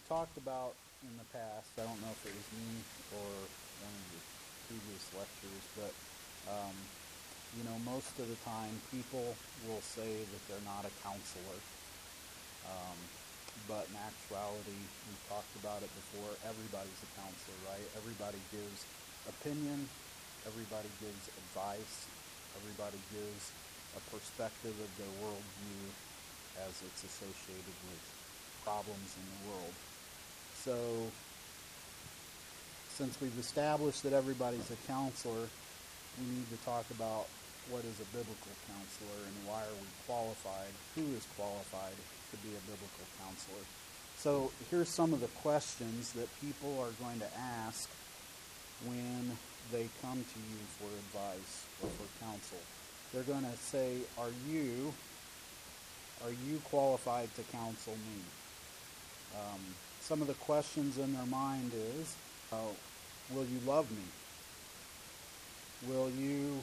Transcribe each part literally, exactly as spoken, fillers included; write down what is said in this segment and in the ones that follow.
talked about in the past, I don't know if it was me or one of the previous lectures, but um, you know, most of the time people will say that they're not a counselor. Um, but in actuality, we've talked about it before, everybody's a counselor, right? Everybody gives opinion, everybody gives advice, everybody gives a perspective of their worldview as it's associated with problems in the world. So, since we've established that everybody's a counselor, we need to talk about what is a biblical counselor and why are we qualified, who is qualified to be a biblical counselor. So here's some of the questions that people are going to ask when they come to you for advice or for counsel. They're going to say, are you, are you qualified to counsel me? Um, some of the questions in their mind is, uh, will you love me? Will you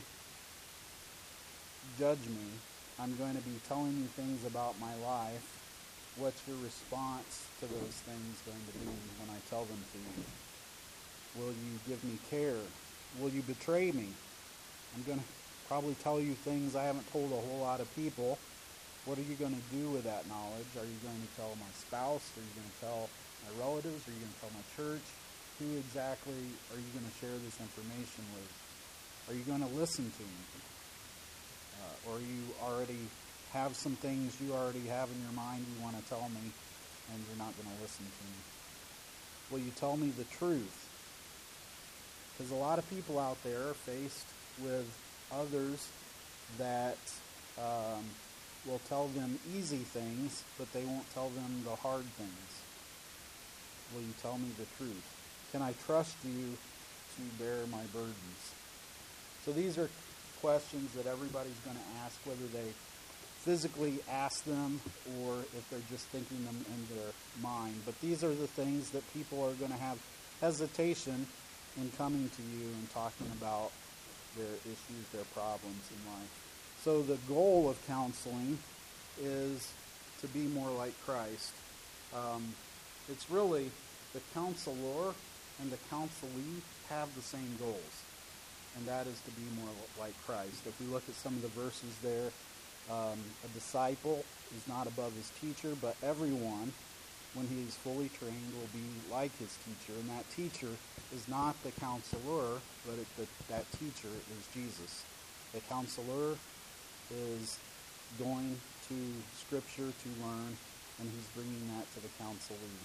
judge me? I'm going to be telling you things about my life. What's your response to those things going to be when I tell them to you? Will you give me care? Will you betray me? I'm going to probably tell you things I haven't told a whole lot of people. What are you going to do with that knowledge? Are you going to tell my spouse? Are you going to tell my relatives? Are you going to tell my church? Who exactly are you going to share this information with? Are you going to listen to me? Uh, or you already have some things you already have in your mind you want to tell me, and you're not going to listen to me? Will you tell me the truth? Because a lot of people out there are faced with others that um, will tell them easy things, but they won't tell them the hard things. Will you tell me the truth? Can I trust you to bear my burdens? So these are questions that everybody's going to ask, whether they physically ask them or if they're just thinking them in their mind. But these are the things that people are going to have hesitation in coming to you and talking about their issues, their problems in life. So the goal of counseling is to be more like Christ. Um, it's really the counselor and the counselee have the same goals, and that is to be more like Christ. If we look at some of the verses there, um, a disciple is not above his teacher, but everyone, when he is fully trained, will be like his teacher. And that teacher is not the counselor, but it, the, that teacher is Jesus. The counselor is going to Scripture to learn, and he's bringing that to the counselee.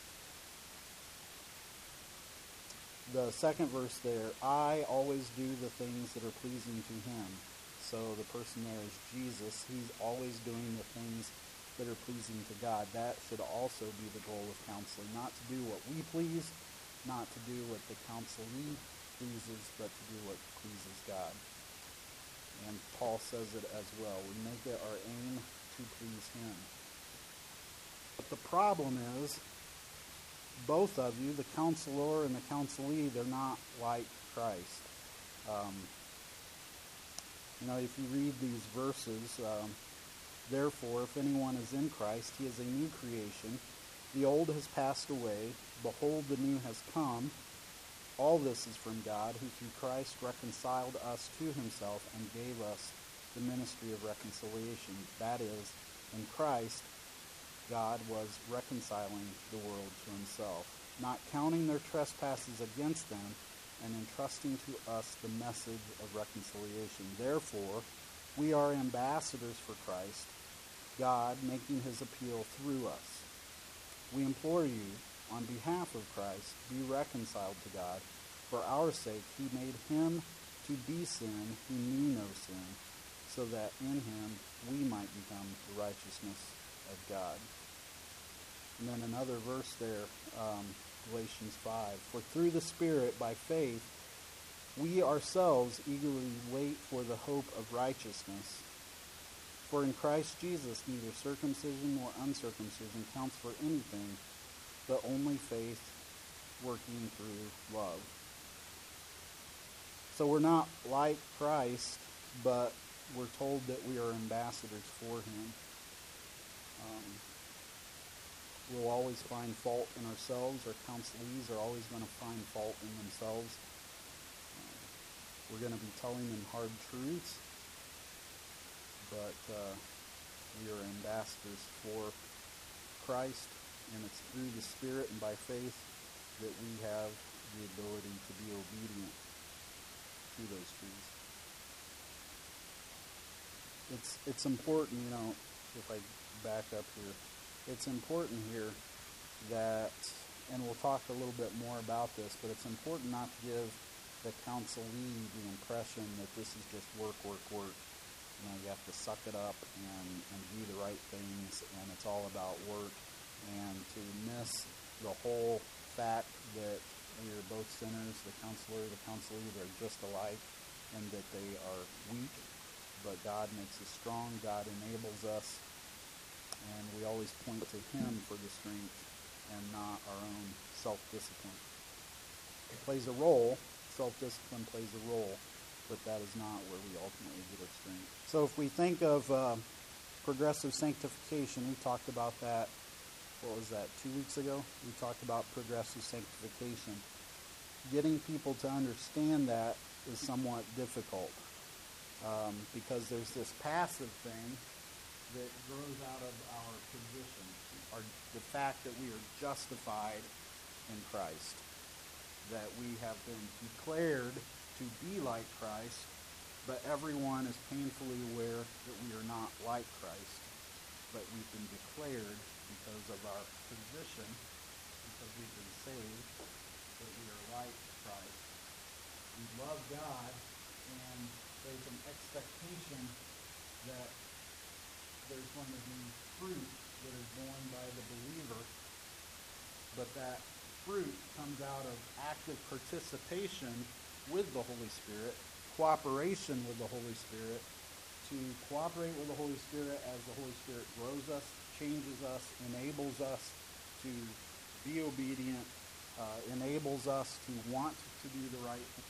The second verse there, I always do the things that are pleasing to him. So the person there is Jesus. He's always doing the things that are pleasing to God. That should also be the goal of counseling. Not to do what we please, not to do what the counselee pleases, but to do what pleases God. And Paul says it as well. We make it our aim to please him. But the problem is, both of you, the counselor and the counselee, they're not like Christ. Um, you know, if you read these verses, um, therefore, if anyone is in Christ, he is a new creation. The old has passed away. Behold, the new has come. All this is from God, who through Christ reconciled us to himself and gave us the ministry of reconciliation. That is, in Christ, God was reconciling the world to himself, not counting their trespasses against them, and entrusting to us the message of reconciliation. Therefore, we are ambassadors for Christ, God making his appeal through us. We implore you, on behalf of Christ, be reconciled to God. For our sake, he made him to be sin who knew no sin, so that in him we might become the righteousness of God. And then another verse there, um, Galatians five. For through the Spirit, by faith, we ourselves eagerly wait for the hope of righteousness. For in Christ Jesus, neither circumcision nor uncircumcision counts for anything, but only faith working through love. So we're not like Christ, but we're told that we are ambassadors for him. Um, we'll always find fault in ourselves. Our counselees are always going to find fault in themselves. Uh, we're going to be telling them hard truths, but uh, we are ambassadors for Christ, and it's through the Spirit and by faith that we have the ability to be obedient to those truths. It's it's important, you know, if I back up here, it's important here that, and we'll talk a little bit more about this, but it's important not to give the counselee the impression that this is just work, work, work. You know, you have to suck it up and, and do the right things, and it's all about work, and to miss the whole fact that we are both sinners, the counselor, the counselee, they're just alike, and that they are weak, but God makes us strong, God enables us, and we always point to Him for the strength and not our own self-discipline. It plays a role, self-discipline plays a role, but that is not where we ultimately get our strength. So if we think of uh, progressive sanctification, we talked about that, what was that, two weeks ago? We talked about progressive sanctification. Getting people to understand that is somewhat difficult um, because there's this passive thing that grows out of our position, our, the fact that we are justified in Christ, that we have been declared to be like Christ, but everyone is painfully aware that we are not like Christ, but we've been declared because of our position, because we've been saved, that we are like Christ. We love God, and there's an expectation that there's going to be fruit that is born by the believer, but that fruit comes out of active participation with the Holy Spirit, cooperation with the Holy Spirit, to cooperate with the Holy Spirit as the Holy Spirit grows us, changes us, enables us to be obedient, uh, enables us to want to do the right thing.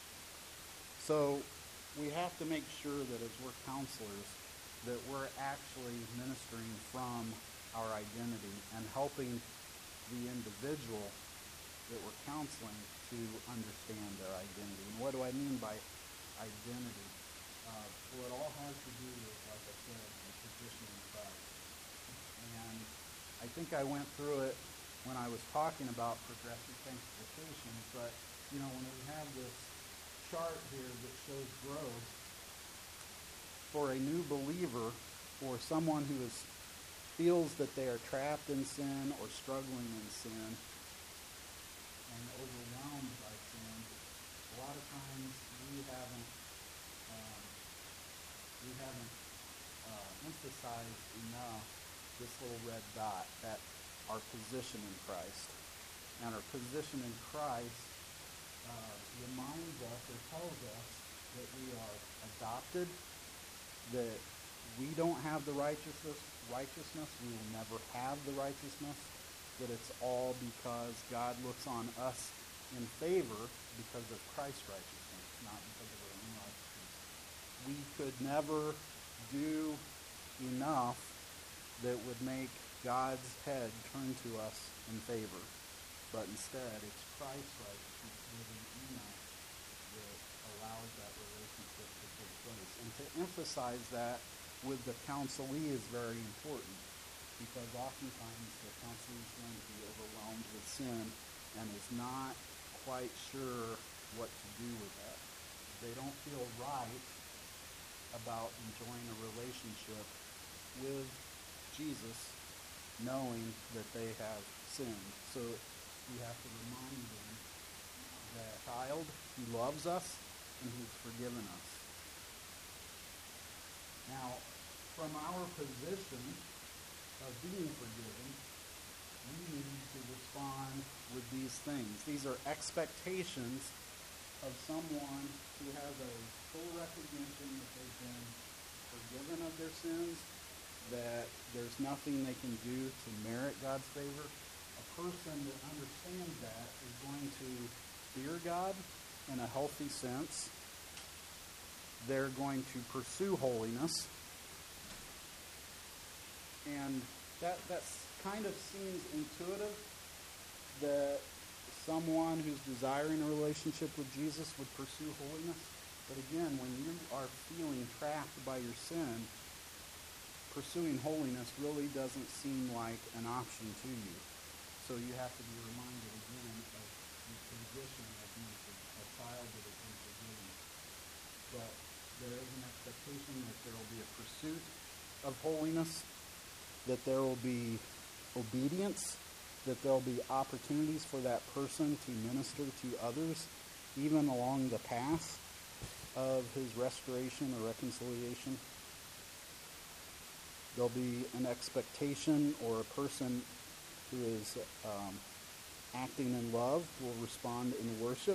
So we have to make sure that as we're counselors, that we're actually ministering from our identity and helping the individual that we're counseling to understand their identity. And what do I mean by identity? Uh, well, it all has to do with, like I said, the position in Christ. And I think I went through it when I was talking about progressive sanctification, but, you know, when we have this chart here that shows growth, for a new believer or someone who is, feels that they are trapped in sin or struggling in sin and overwhelmed by sin, a lot of times we haven't um, we haven't uh, emphasized enough this little red dot, that our position in Christ. And our position in Christ uh, reminds us or tells us that we are adopted, that we don't have the righteousness, righteousness, we will never have the righteousness, that it's all because God looks on us in favor because of Christ's righteousness, not because of our own righteousness. We could never do enough that would make God's head turn to us in favor, but instead it's Christ's righteousness living in us that allows that relationship to take place. And to emphasize that with the counselee is very important, because oftentimes the counselee is going to be overwhelmed with sin and is not quite sure what to do with that. They don't feel right about enjoying a relationship with Jesus, knowing that they have sinned. So we have to remind them that child, He loves us and He's forgiven us. Now, from our position of being forgiven, we need to respond with these things. These are expectations of someone who has a full recognition that they've been forgiven of their sins, that there's nothing they can do to merit God's favor. A person that understands that is going to fear God in a healthy sense. They're going to pursue holiness. And that, that's kind of seems intuitive that someone who's desiring a relationship with Jesus would pursue holiness. But again, when you are feeling trapped by your sin, pursuing holiness really doesn't seem like an option to you. So you have to be reminded again of the condition of being a child that has been forgiven. But there is an expectation that there will be a pursuit of holiness, that there will be obedience, that there will be opportunities for that person to minister to others, even along the path of his restoration or reconciliation. There'll be an expectation, or a person who is um, acting in love will respond in worship.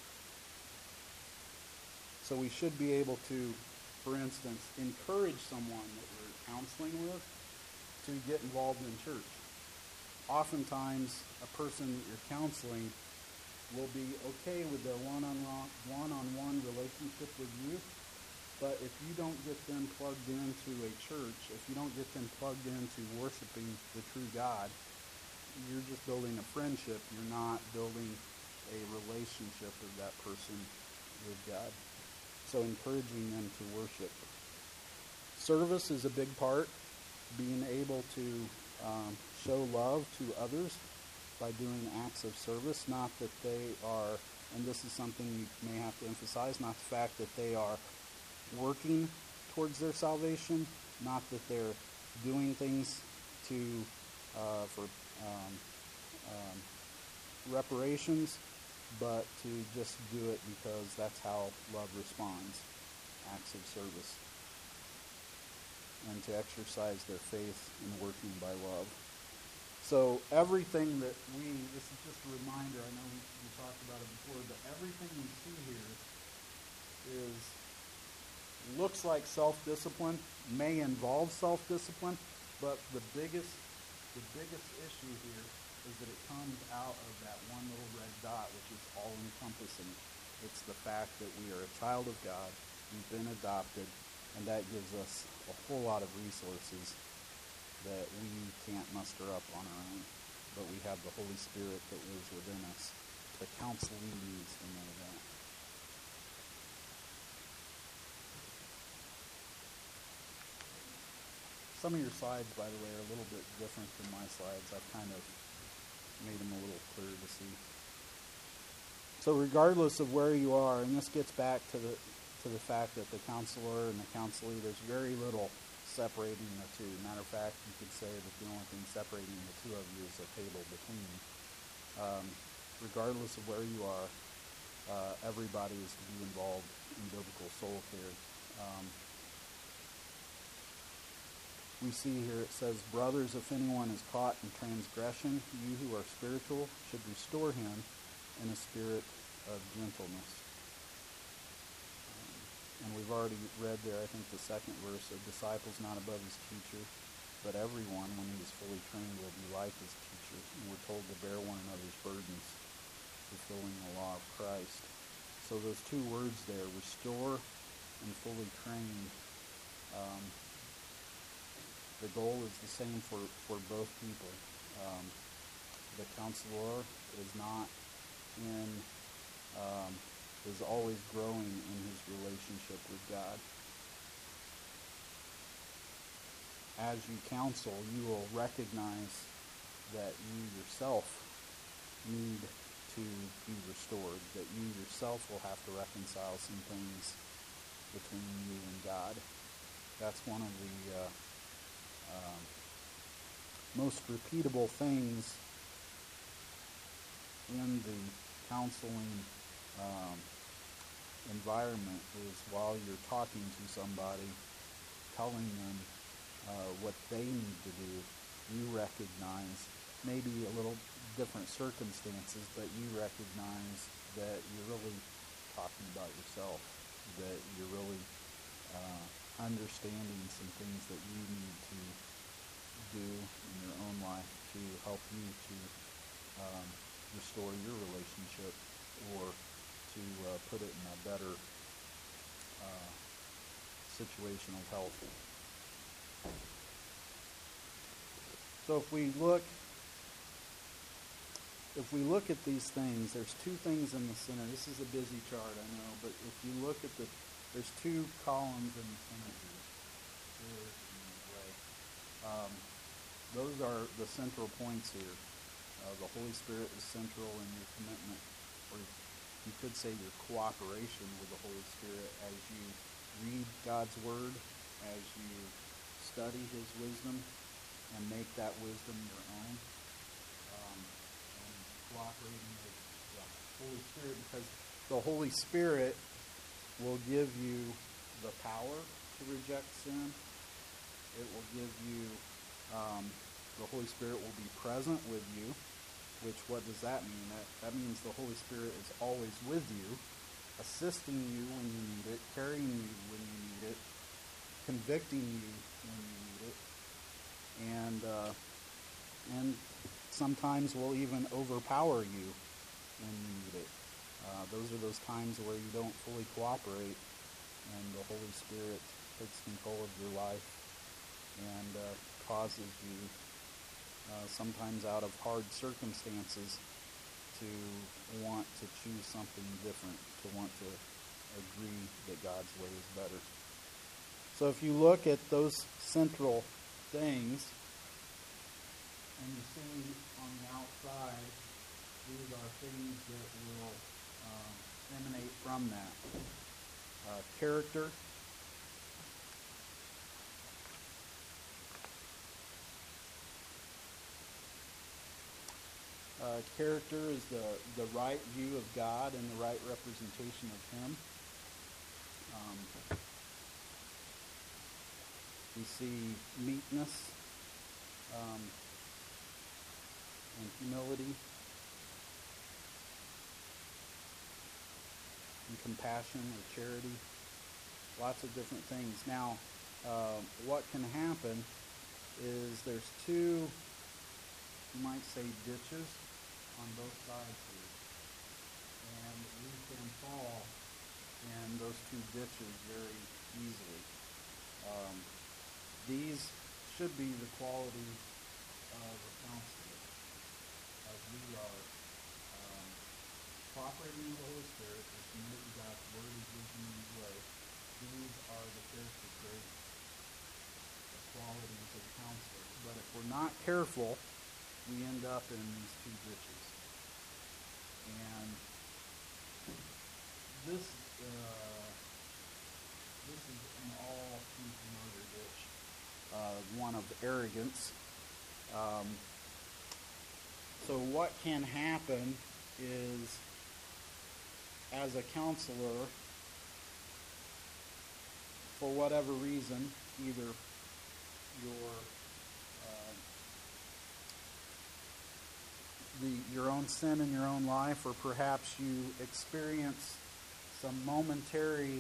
So we should be able to, for instance, encourage someone that we're counseling with to get involved in church. Oftentimes, a person that you're counseling will be okay with their one-on-one, one-on-one relationship with you, but if you don't get them plugged into a church, if you don't get them plugged into worshiping the true God, you're just building a friendship. You're not building a relationship with that person with God. So encouraging them to worship. Service is a big part. Being able to um, show love to others by doing acts of service. Not that they are, and this is something you may have to emphasize, not the fact that they are working towards their salvation, not that they're doing things to uh, for um, um, reparations, but to just do it because that's how love responds, acts of service, and to exercise their faith in working by love. So everything that we, this is just a reminder, I know we, we talked about it before, but everything we see here is, looks like self-discipline, may involve self-discipline, but the biggest, the biggest issue here is that it comes out of that one little red dot, which is all-encompassing. It's the fact that we are a child of God, we've been adopted, and that gives us a whole lot of resources that we can't muster up on our own. But we have the Holy Spirit that lives within us. The counseling needs to know that. Some of your slides, by the way, are a little bit different than my slides. I've kind of made them a little clearer to see. So regardless of where you are, and this gets back to the to the fact that the counselor and the counselee, there's very little separating the two. Matter of fact, you could say that the only thing separating the two of you is a table between you. Um, regardless of where you are, uh, everybody is to be involved in biblical soul care. Um, we see here it says, "Brothers, if anyone is caught in transgression, you who are spiritual should restore him in a spirit of gentleness." And we've already read there, I think, the second verse, "A disciple's not above his teacher, but everyone, when he is fully trained, will be like his teacher." And we're told to bear one another's burdens, fulfilling the law of Christ. So those two words there, restore and fully trained, um, the goal is the same for, for both people. Um, the counselor is not in... Um, is always growing in his relationship with God. As you counsel, you will recognize that you yourself need to be restored, that you yourself will have to reconcile some things between you and God. That's one of the uh, uh, most repeatable things in the counseling um, environment is while you're talking to somebody, telling them uh, what they need to do, you recognize maybe a little different circumstances, but you recognize that you're really talking about yourself, that you're really uh, understanding some things that you need to do in your own life to help you to um, restore your relationship, or to uh, put it in a better uh, situation of health. So if we look, if we look at these things, there's two things in the center. This is a busy chart, I know, but if you look at the, there's two columns in the center here. Here and the way. Um, those are the central points here. Uh, the Holy Spirit is central in your commitment, or you could say your cooperation with the Holy Spirit as you read God's Word, as you study His wisdom, and make that wisdom your own. Um, and cooperating with the Holy Spirit, because the Holy Spirit will give you the power to reject sin. It will give you, um, the Holy Spirit will be present with you, which, what does that mean? That, that means the Holy Spirit is always with you, assisting you when you need it, carrying you when you need it, convicting you when you need it, and uh, and sometimes will even overpower you when you need it. Uh, those are those times where you don't fully cooperate, and the Holy Spirit takes control of your life and uh, causes you, uh, sometimes out of hard circumstances, to want to choose something different, to want to agree that God's way is better. So if you look at those central things, and you see on the outside, these are things that will um, emanate from that. Uh, character. Uh, character is the, the right view of God and the right representation of Him. Um, we see meekness um, and humility and compassion or charity. Lots of different things. Now, uh, what can happen is there's two, you might say, ditches on both sides here. And we can fall in those two ditches very easily. Um, these should be the qualities of a counselor, as we are um, cooperating with the Holy Spirit, we're committed to God's Word, His wisdom, and His way. These are the character traits, the qualities of a counselor. But if we're not careful, we end up in these two ditches. And this uh, this is an all truth murder ditch, uh, one of arrogance. Um, so what can happen is, as a counselor, for whatever reason, either your uh, the your own sin in your own life, or perhaps you experience some momentary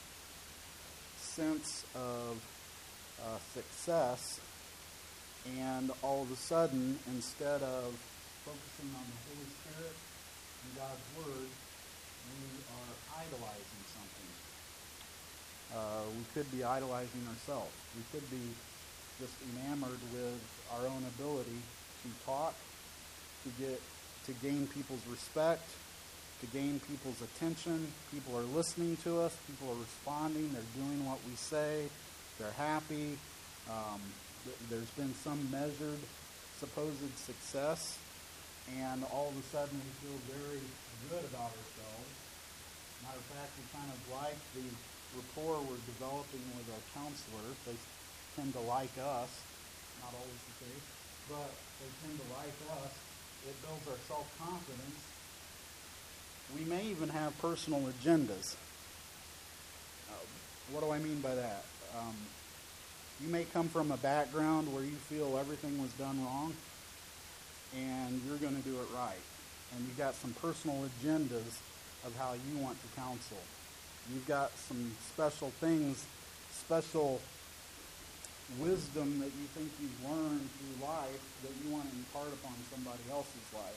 sense of uh, success, and all of a sudden, instead of focusing on the Holy Spirit and God's Word, we are idolizing something. Uh, we could be idolizing ourselves. We could be just enamored with our own ability to talk, to get to gain people's respect, to gain people's attention. People are listening to us. People are responding. They're doing what we say. They're happy. Um, th- there's been some measured supposed success, and all of a sudden we feel very good about ourselves. Matter of fact, we kind of like the rapport we're developing with our counselor. They tend to like us. Not always the case, but they tend to like us. It builds our self-confidence. We may even have personal agendas. Uh, what do I mean by that? Um, you may come from a background where you feel everything was done wrong, and you're going to do it right. And you've got some personal agendas of how you want to counsel. You've got some special things, special wisdom that you think you've learned through life that you want to impart upon somebody else's life.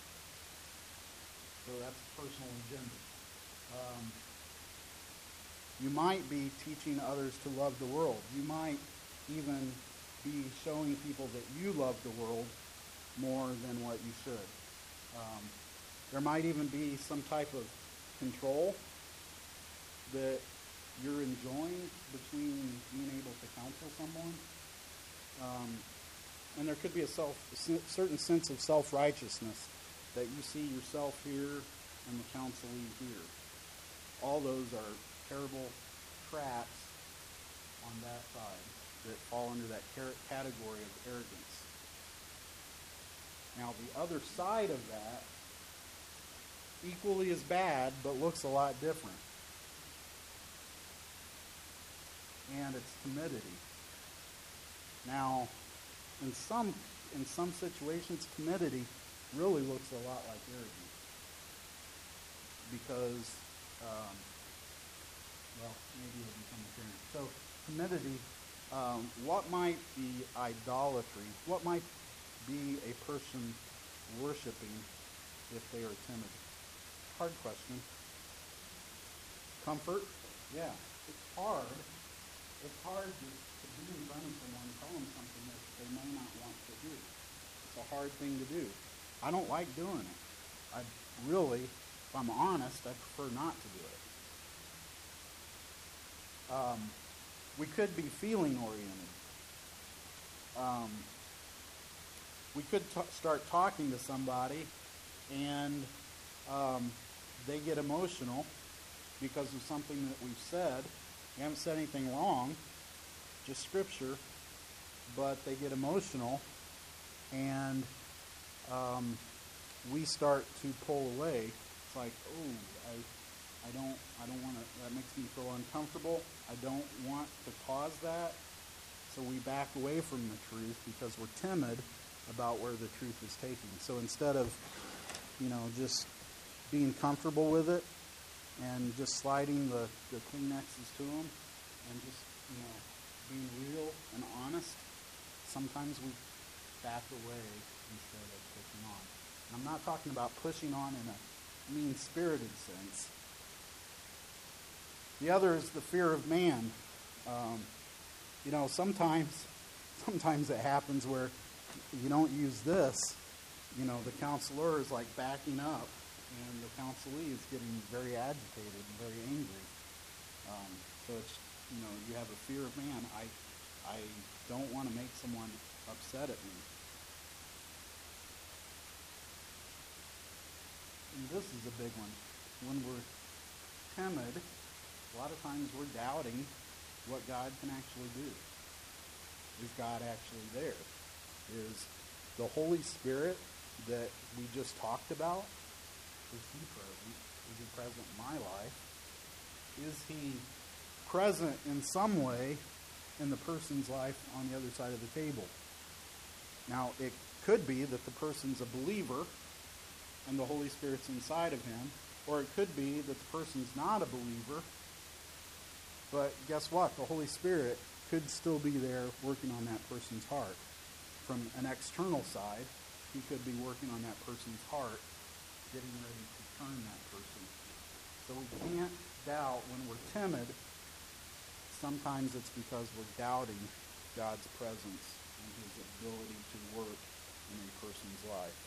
So that's a personal agenda. Um, you might be teaching others to love the world. You might even be showing people that you love the world more than what you should. Um, there might even be some type of control that you're enjoying between being able to counsel someone. Um, and there could be a self, a certain sense of self-righteousness that you see yourself here and the counselee here. All those are terrible traps on that side that fall under that category of arrogance. Now, the other side of that, equally as bad, but looks a lot different. And it's timidity. Now, in some in some situations, timidity really looks a lot like arrogance. Because, um, well, maybe it'll become apparent. So, timidity, um, what might be idolatry? What might be a person worshiping if they are timid? Hard question. Comfort? Yeah. It's hard. It's hard to, to be in front of someone and tell them something that they may not want to do. It's a hard thing to do. I don't like doing it. I really, if I'm honest, I prefer not to do it. Um, we could be feeling oriented. Um, we could t- start talking to somebody and um, they get emotional because of something that we've said. We haven't said anything wrong, just scripture, but they get emotional and um, we start to pull away. It's like, oh, I, I don't, I don't want to. That makes me feel uncomfortable. I don't want to cause that, so we back away from the truth because we're timid about where the truth is taking. So instead of, you know, just being comfortable with it and just sliding the, the Kleenexes to them and just, you know, being real and honest, sometimes we back away instead of pushing on. And I'm not talking about pushing on in a mean-spirited sense. The other is the fear of man. Um, you know, sometimes, sometimes it happens where you don't use this. You know, the counselor is like backing up, and the counselee is getting very agitated and very angry. Um, so it's, you know, you have a fear of man. I, I don't want to make someone upset at me. And this is a big one. When we're timid, a lot of times we're doubting what God can actually do. Is God actually there? Is the Holy Spirit that we just talked about, is he present? Is he present in my life? Is he present in some way in the person's life on the other side of the table? Now, it could be that the person's a believer and the Holy Spirit's inside of him, or it could be that the person's not a believer, but guess what? The Holy Spirit could still be there working on that person's heart. From an external side, he could be working on that person's heart, getting ready to turn that person. So we can't doubt when we're timid. Sometimes it's because we're doubting God's presence and his ability to work in a person's life.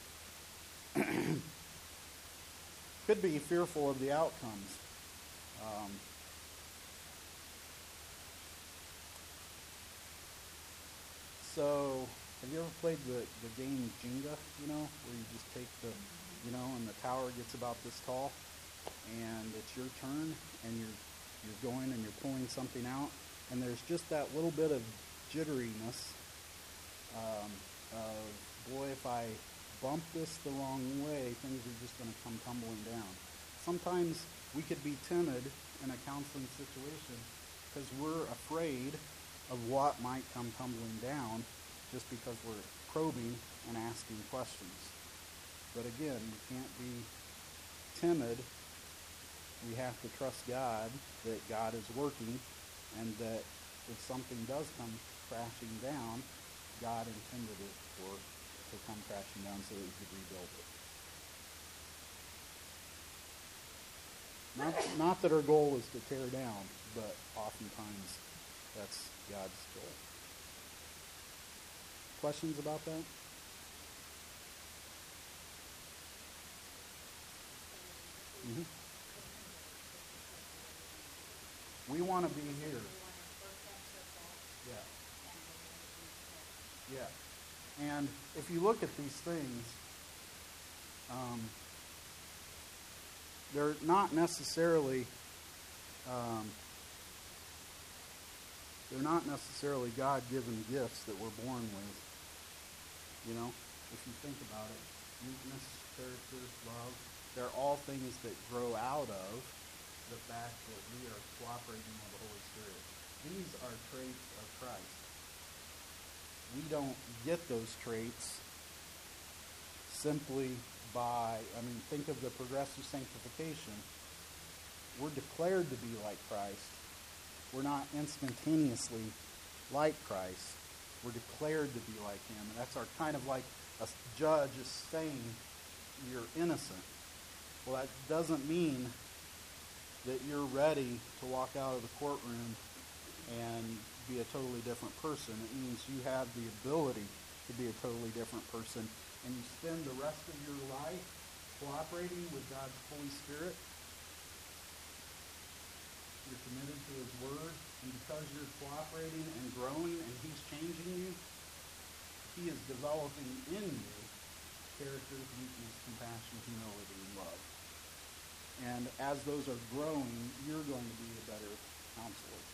Could be fearful of the outcomes. Um, so, have you ever played the, the game Jenga, you know, where you just take the, you know, and the tower gets about this tall, and it's your turn, and you're you're going and you're pulling something out, and there's just that little bit of jitteriness um, of, boy, if I bump this the wrong way, things are just going to come tumbling down. Sometimes we could be timid in a counseling situation because we're afraid of what might come tumbling down just because we're probing and asking questions. But again, we can't be timid. We have to trust God that God is working and that if something does come crashing down, God intended it for to come crashing down so that we could rebuild it. Not, not that our goal is to tear down, but oftentimes that's God's goal. questions about that? Mm-hmm. We want to be here. Yeah. Yeah. And if you look at these things, um, they're not necessarily um, they're not necessarily God-given gifts that we're born with. You know, if you think about it, meekness, character, love, they're all things that grow out of the fact that we are cooperating with the Holy Spirit. These are traits of Christ. We don't get those traits simply by, I mean, think of the progressive sanctification. We're declared to be like Christ. We're not instantaneously like Christ. We're declared to be like him. And that's our kind of like a judge is saying you're innocent. Well, that doesn't mean that you're ready to walk out of the courtroom and be a totally different person. It means you have the ability to be a totally different person, and you spend the rest of your life cooperating with God's Holy Spirit. You're committed to his word, and because you're cooperating and growing and he's changing you, he is developing in you character, meekness, compassion, humility, and love. And as those are growing, you're going to be a better counselor.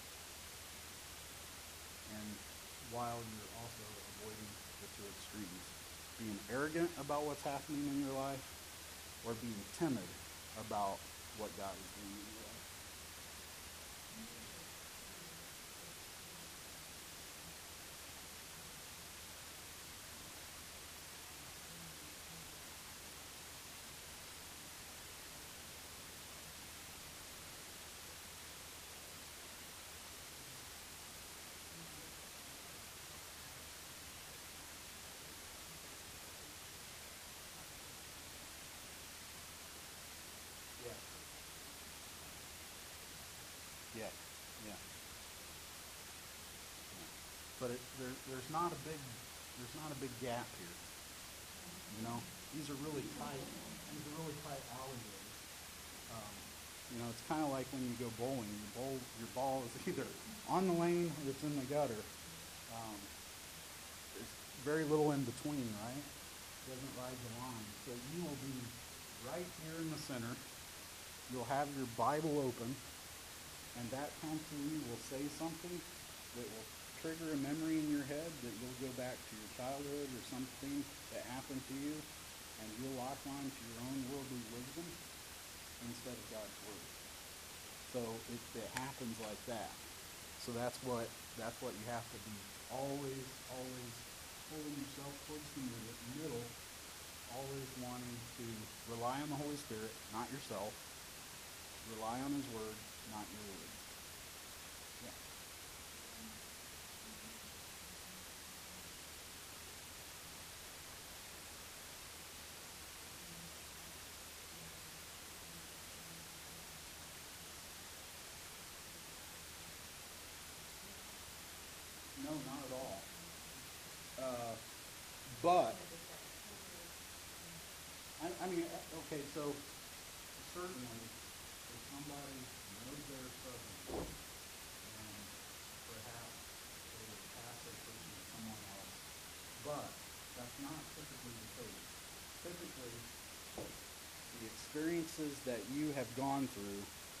And while you're also avoiding the two extremes, being arrogant about what's happening in your life or being timid about what God is doing in your life. Yeah, yeah. yeah. But it, there, there's not a big, there's not a big gap here. You know, these are really tight. These are really tight alleyways. Um, you know, it's kind of like when you go bowling. Your bowl, your ball is either on the lane or it's in the gutter. Um, there's very little in between, right? It doesn't ride the line. So you will be right here in the center. You'll have your Bible open. And that counselee will say something that will trigger a memory in your head that you'll go back to your childhood or something that happened to you, and you'll lock on to your own worldly wisdom instead of God's word. So it, it happens like that. So that's what that's what you have to be always, always pulling yourself towards the middle, always wanting to rely on the Holy Spirit, not yourself. Rely on his word, not your word. Yeah. No, not at all. Uh, but, I, I mean, okay, so certainly if somebody knows they're struggling and perhaps they would pass their person to someone else, but that's not typically the case. Typically, the experiences that you have gone through,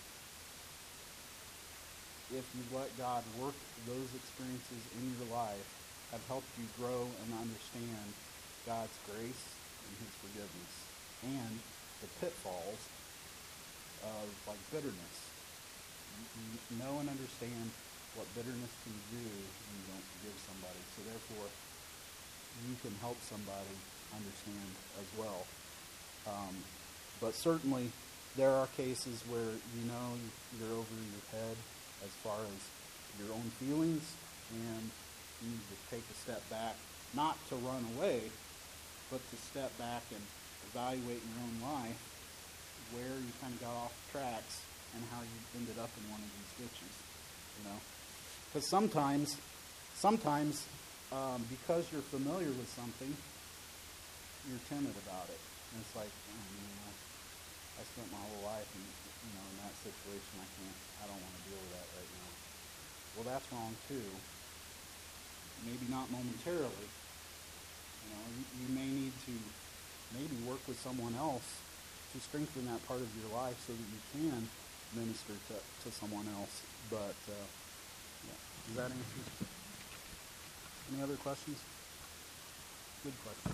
if you let God work those experiences in your life, have helped you grow and understand God's grace and his forgiveness and the pitfalls of like bitterness. You know and understand what bitterness can do when you don't forgive somebody. So therefore, you can help somebody understand as well. Um, but certainly, there are cases where you know you're over your head as far as your own feelings, and you need to take a step back, not to run away, but to step back and evaluate in your own life where you kind of got off the tracks and how you ended up in one of these ditches, you know. Because sometimes, sometimes um, because you're familiar with something, you're timid about it. And it's like, oh, man, I, I spent my whole life in, you know, in that situation. I can't, I don't want to deal with that right now. Well, that's wrong too. Maybe not momentarily. You know, you, you may need to maybe work with someone else to strengthen that part of your life so that you can minister to, to someone else. But, uh, yeah. Does that answer? Any other questions? Good question.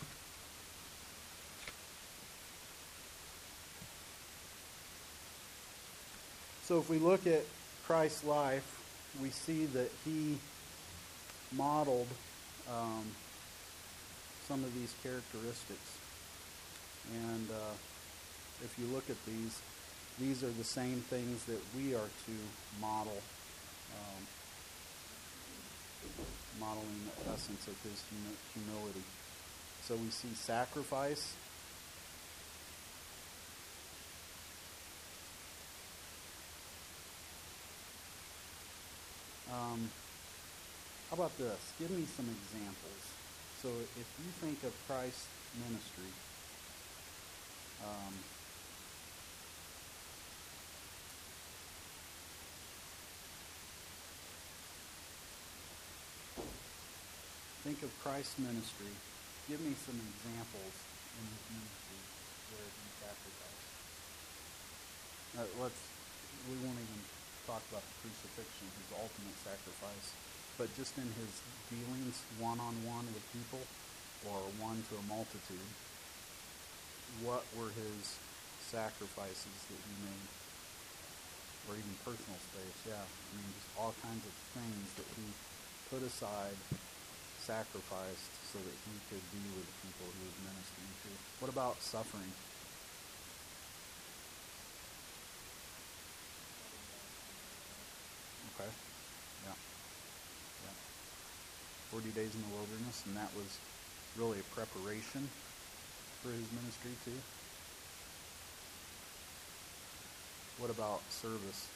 So if we look at Christ's life, we see that he modeled um, some of these characteristics. And uh, if you look at these, these are the same things that we are to model, um, modeling the essence of his humi- humility. So we see sacrifice. Um, how about this? Give me some examples. So if you think of Christ's ministry, um, think of Christ's ministry. Give me some examples in his ministry where he sacrificed. Uh, let's. We won't even talk about the crucifixion, his ultimate sacrifice, but just in his dealings one-on-one with people or one to a multitude, what were his sacrifices that he made? Or even personal space, yeah. I mean, just all kinds of things that he put aside, sacrificed so that he could be with the people he was ministering to. What about suffering? Okay. Yeah. Yeah. Forty days in the wilderness, and that was really a preparation for his ministry too. What about service?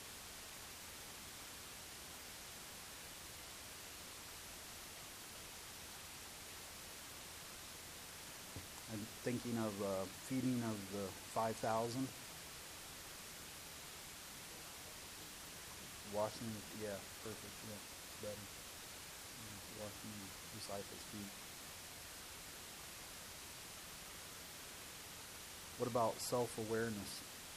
I'm thinking of uh, feeding of the five thousand. Washing, yeah, perfect, yeah, it's better. Yeah, washing the disciples' feet. What about self-awareness?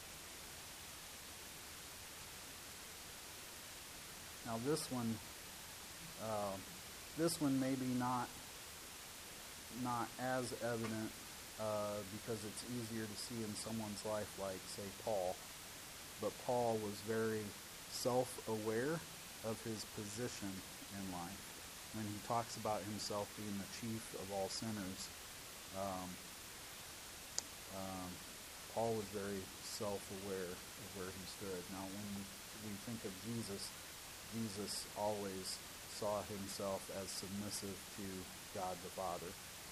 Now this one, uh, this one maybe not not as evident uh, because it's easier to see in someone's life, like say Paul. But Paul was very self-aware of his position in life. When he talks about himself being the chief of all sinners, um, um, Paul was very self-aware of where he stood. Now, when we think of Jesus, Jesus always saw himself as submissive to God the Father.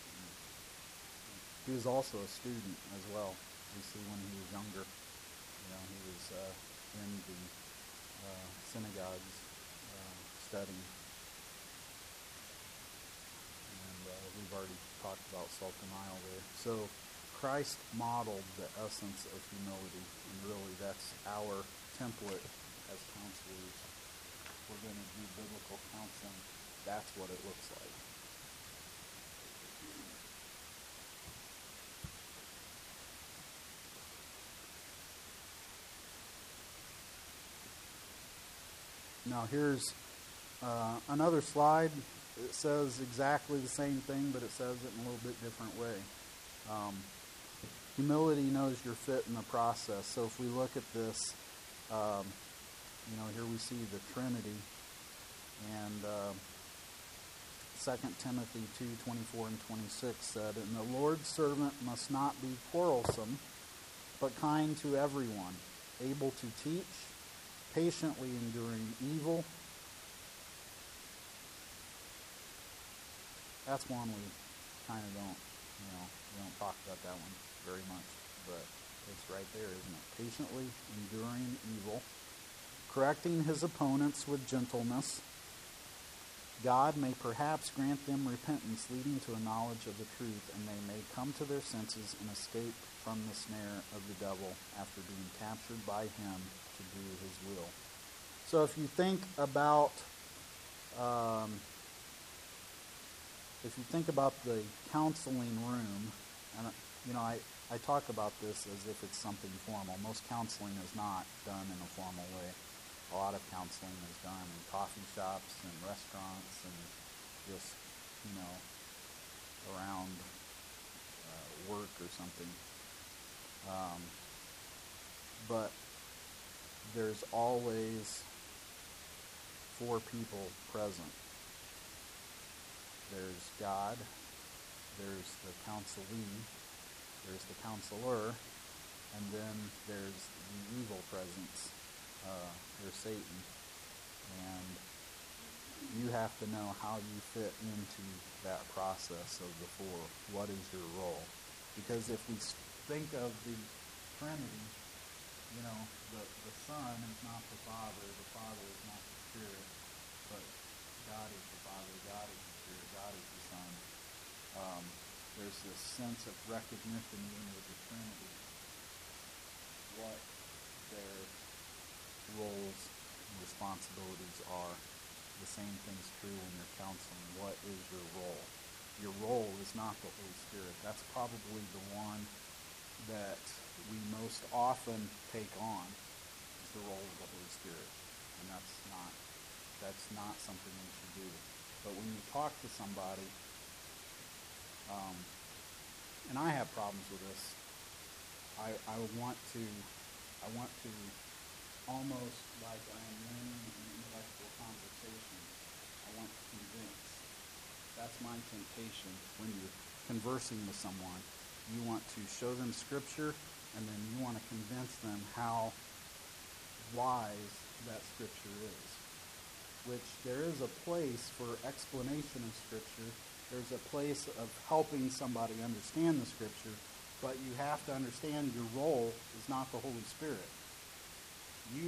He was also a student as well. We see when he was younger, you know, he was uh, in the uh, synagogues uh, studying. And uh, we've already talked about self-denial there. So Christ modeled the essence of humility, and really that's our template as counselors. If we're going to do biblical counseling, that's what it looks like. Now here's uh, another slide. It says exactly the same thing, but it says it in a little bit different way. Um, humility knows your fit in the process. So if we look at this, um, you know, here we see the Trinity, and uh, Second Timothy two twenty-four and twenty-six said, "And the Lord's servant must not be quarrelsome, but kind to everyone, able to teach, patiently enduring evil." That's one we kind of don't, you know, we don't talk about that one very much, but it's right there, isn't it? Patiently enduring evil, correcting his opponents with gentleness, God may perhaps grant them repentance leading to a knowledge of the truth, and they may come to their senses and escape from the snare of the devil after being captured by him to do his will. So if you think about um, if you think about the counseling room, and you know, I, I talk about this as if it's something formal. Most counseling is not done in a formal way. A lot of counseling is done in coffee shops and restaurants and just, you know, around uh, work or something. Um, but there's always four people present. There's God, there's the counselee, there's the counselor, and then there's the evil presence, uh, there's Satan. And you have to know how you fit into that process of the four. What is your role? Because if we think of the Trinity, you know, the, the Son is not the Father, the Father is not the Spirit, but God is the Father, God is the Spirit, God is the Son. Um, there's this sense of recognition even with the Trinity, what their roles and responsibilities are. The same thing's true when you're counseling. What is your role? Your role is not the Holy Spirit. That's probably the one that we most often take on, is the role of the Holy Spirit. And that's not that's not something we should do. But when you talk to somebody, um, and I have problems with this, I, I want to I want to almost like I am learning an intellectual conversation. I want to convince. That's my temptation when you're conversing with someone. You want to show them Scripture, and then you want to convince them how wise that Scripture is. Which there is a place for explanation of Scripture. There's a place of helping somebody understand the Scripture, but you have to understand your role is not the Holy Spirit. You,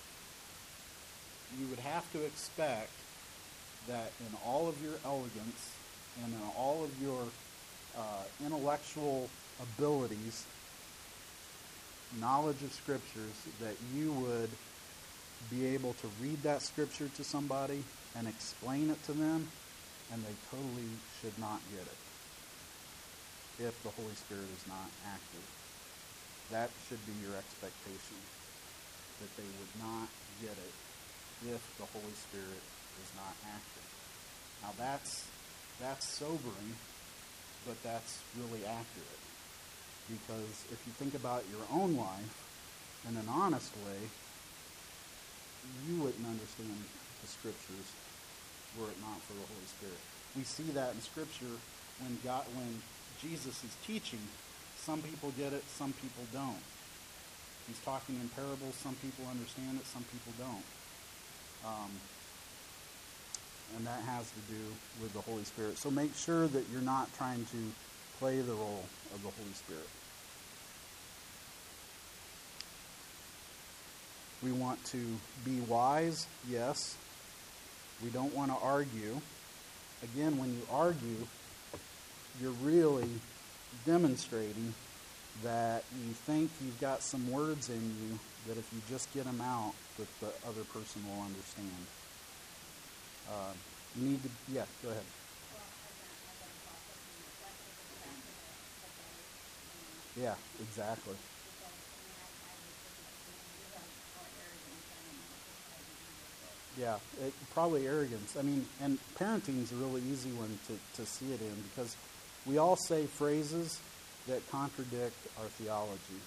you would have to expect that in all of your elegance and in all of your uh, intellectual abilities, knowledge of Scriptures, that you would be able to read that Scripture to somebody and explain it to them, and they totally should not get it if the Holy Spirit is not active. That should be your expectation, that they would not get it if the Holy Spirit is not active. Now that's that's sobering, but that's really accurate. Because if you think about your own life in an honest way, you wouldn't understand the Scriptures were it not for the Holy Spirit. We see that in Scripture when God, when Jesus is teaching. Some people get it, some people don't. He's talking in parables. Some people understand it, some people don't. Um, and that has to do with the Holy Spirit. So make sure that you're not trying to play the role of the Holy Spirit. We want to be wise, yes. We don't want to argue. Again, when you argue, you're really demonstrating that you think you've got some words in you that if you just get them out, that the other person will understand. Uh, you need to, yeah, go ahead. Yeah, exactly. Yeah, it, probably arrogance. I mean, and parenting's a really easy one to, to see it in, because we all say phrases that contradict our theology.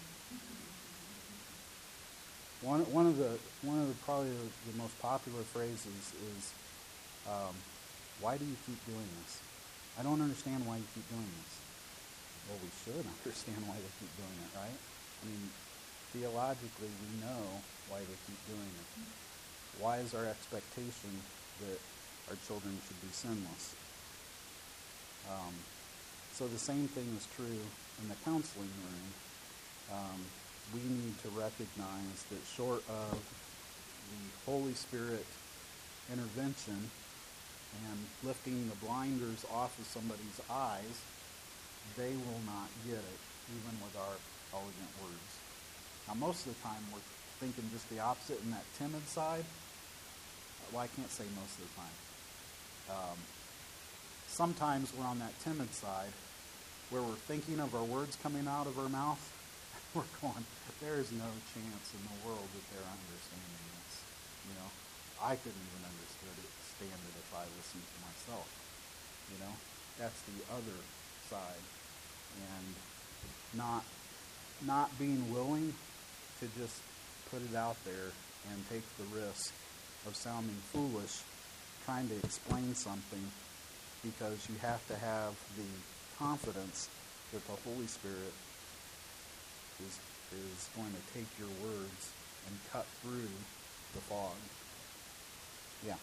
One one of the one of the probably the, the most popular phrases is, um, "Why do you keep doing this? I don't understand why you keep doing this." Well, we should understand why they keep doing it, right? I mean, theologically, we know why they keep doing it. Why is our expectation that our children should be sinless? Um, so the same thing is true in the counseling room. Um, we need to recognize that short of the Holy Spirit intervention, and lifting the blinders off of somebody's eyes, they will not get it, even with our elegant words. Now, most of the time, we're thinking just the opposite in that timid side. Well, I can't say most of the time. Um, sometimes we're on that timid side where we're thinking of our words coming out of our mouth. We're going, there is no chance in the world that they're understanding this. You know, I couldn't even understand it, stand it if I listened to myself. You know, that's the other side. And not not being willing to just put it out there and take the risk of sounding foolish trying to explain something, because you have to have the confidence that the Holy Spirit is is going to take your words and cut through the fog. Yeah.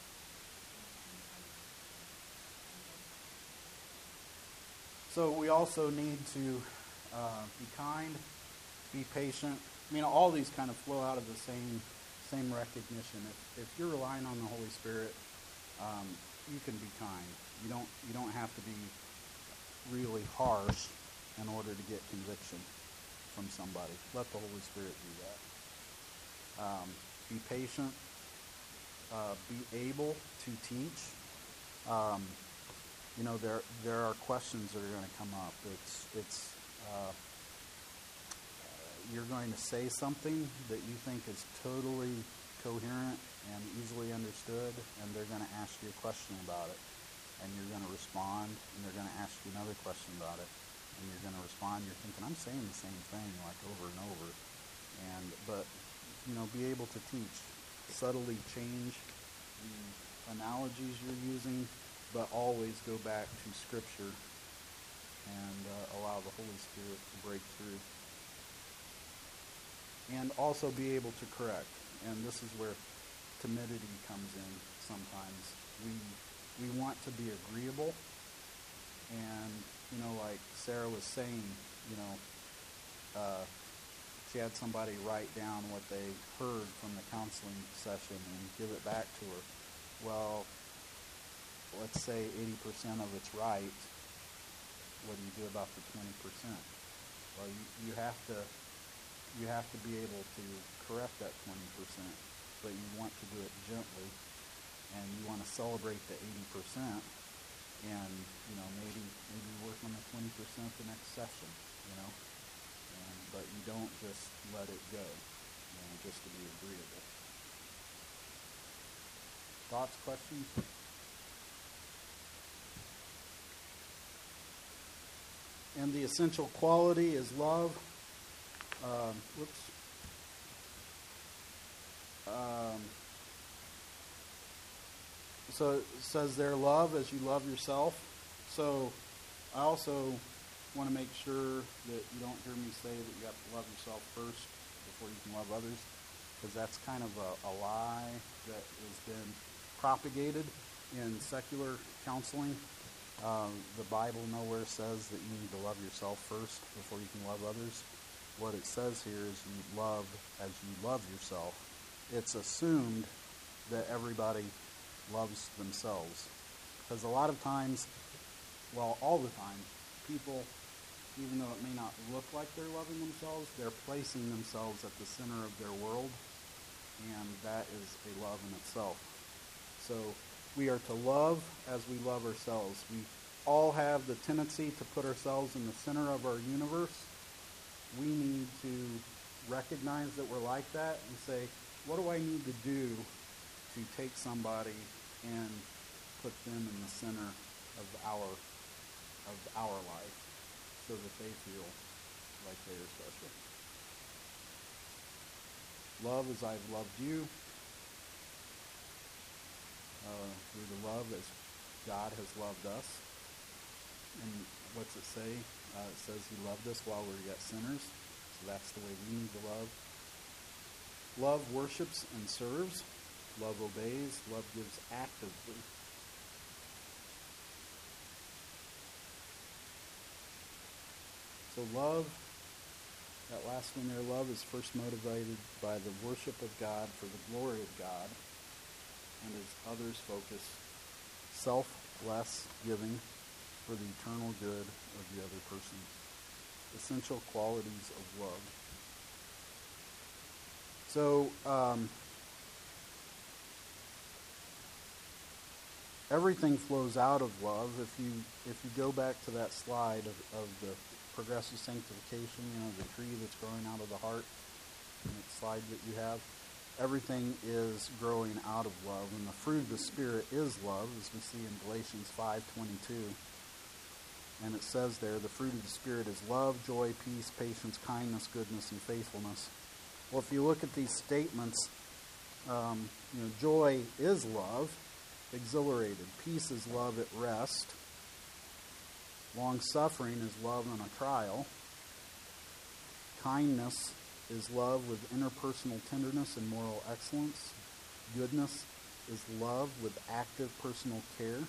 So we also need to uh, be kind, be patient. I mean, all these kind of flow out of the same same recognition. If, if you're relying on the Holy Spirit, um, you can be kind. You don't you don't have to be really harsh in order to get conviction from somebody. Let the Holy Spirit do that. Um, be patient. Uh, be able to teach. Um, you know, there there are questions that are going to come up. It's it's uh, you're going to say something that you think is totally coherent and easily understood, and they're going to ask you a question about it, and you're going to respond, and they're going to ask you another question about it, and you're going to respond. You're thinking, I'm saying the same thing like over and over, and but you know, be able to teach, subtly change the analogies you're using, but always go back to Scripture and uh, allow the Holy Spirit to break through. And also be able to correct. And this is where timidity comes in sometimes. We we want to be agreeable. And, you know, like Sarah was saying, you know, uh, she had somebody write down what they heard from the counseling session and give it back to her. Well, let's say eighty percent of it's right. What do you do about the twenty percent? Well, you, you have to... You have to be able to correct that twenty percent, but you want to do it gently, and you want to celebrate the eighty percent, and, you know, maybe maybe work on the twenty percent the next session, you know, and, but you don't just let it go, you know, just to be agreeable. Thoughts, questions? And the essential quality is love. Um, whoops. Um, so it says there, love as you love yourself. So I also want to make sure that you don't hear me say that you have to love yourself first before you can love others, because that's kind of a, a lie that has been propagated in secular counseling. Um, the Bible nowhere says that you need to love yourself first before you can love others. What it says here is you love as you love yourself. It's assumed that everybody loves themselves. Because a lot of times, well, all the time, people, even though it may not look like they're loving themselves, they're placing themselves at the center of their world, and that is a love in itself. So we are to love as we love ourselves. We all have the tendency to put ourselves in the center of our universe. We need to recognize that we're like that and say, what do I need to do to take somebody and put them in the center of our of our life so that they feel like they are special. Love as I've loved you. Uh, we're to love as God has loved us. And what's it say? Uh, it says he loved us while we were yet sinners. So that's the way we need to love. Love worships and serves. Love obeys. Love gives actively. So love, that last one there, love is first motivated by the worship of God for the glory of God, and is others focused. selfless giving for the eternal good of the other person. Essential qualities of love. So, um, everything flows out of love. If you if you go back to that slide of, of the progressive sanctification, you know, the tree that's growing out of the heart, that slide that you have, everything is growing out of love. And the fruit of the Spirit is love, as we see in Galatians five twenty-two. And it says there, the fruit of the Spirit is love, joy, peace, patience, kindness, goodness, and faithfulness. Well, if you look at these statements, um, you know, joy is love, exhilarated. Peace is love at rest. Long-suffering is love on a trial. Kindness is love with interpersonal tenderness and moral excellence. Goodness is love with active personal care.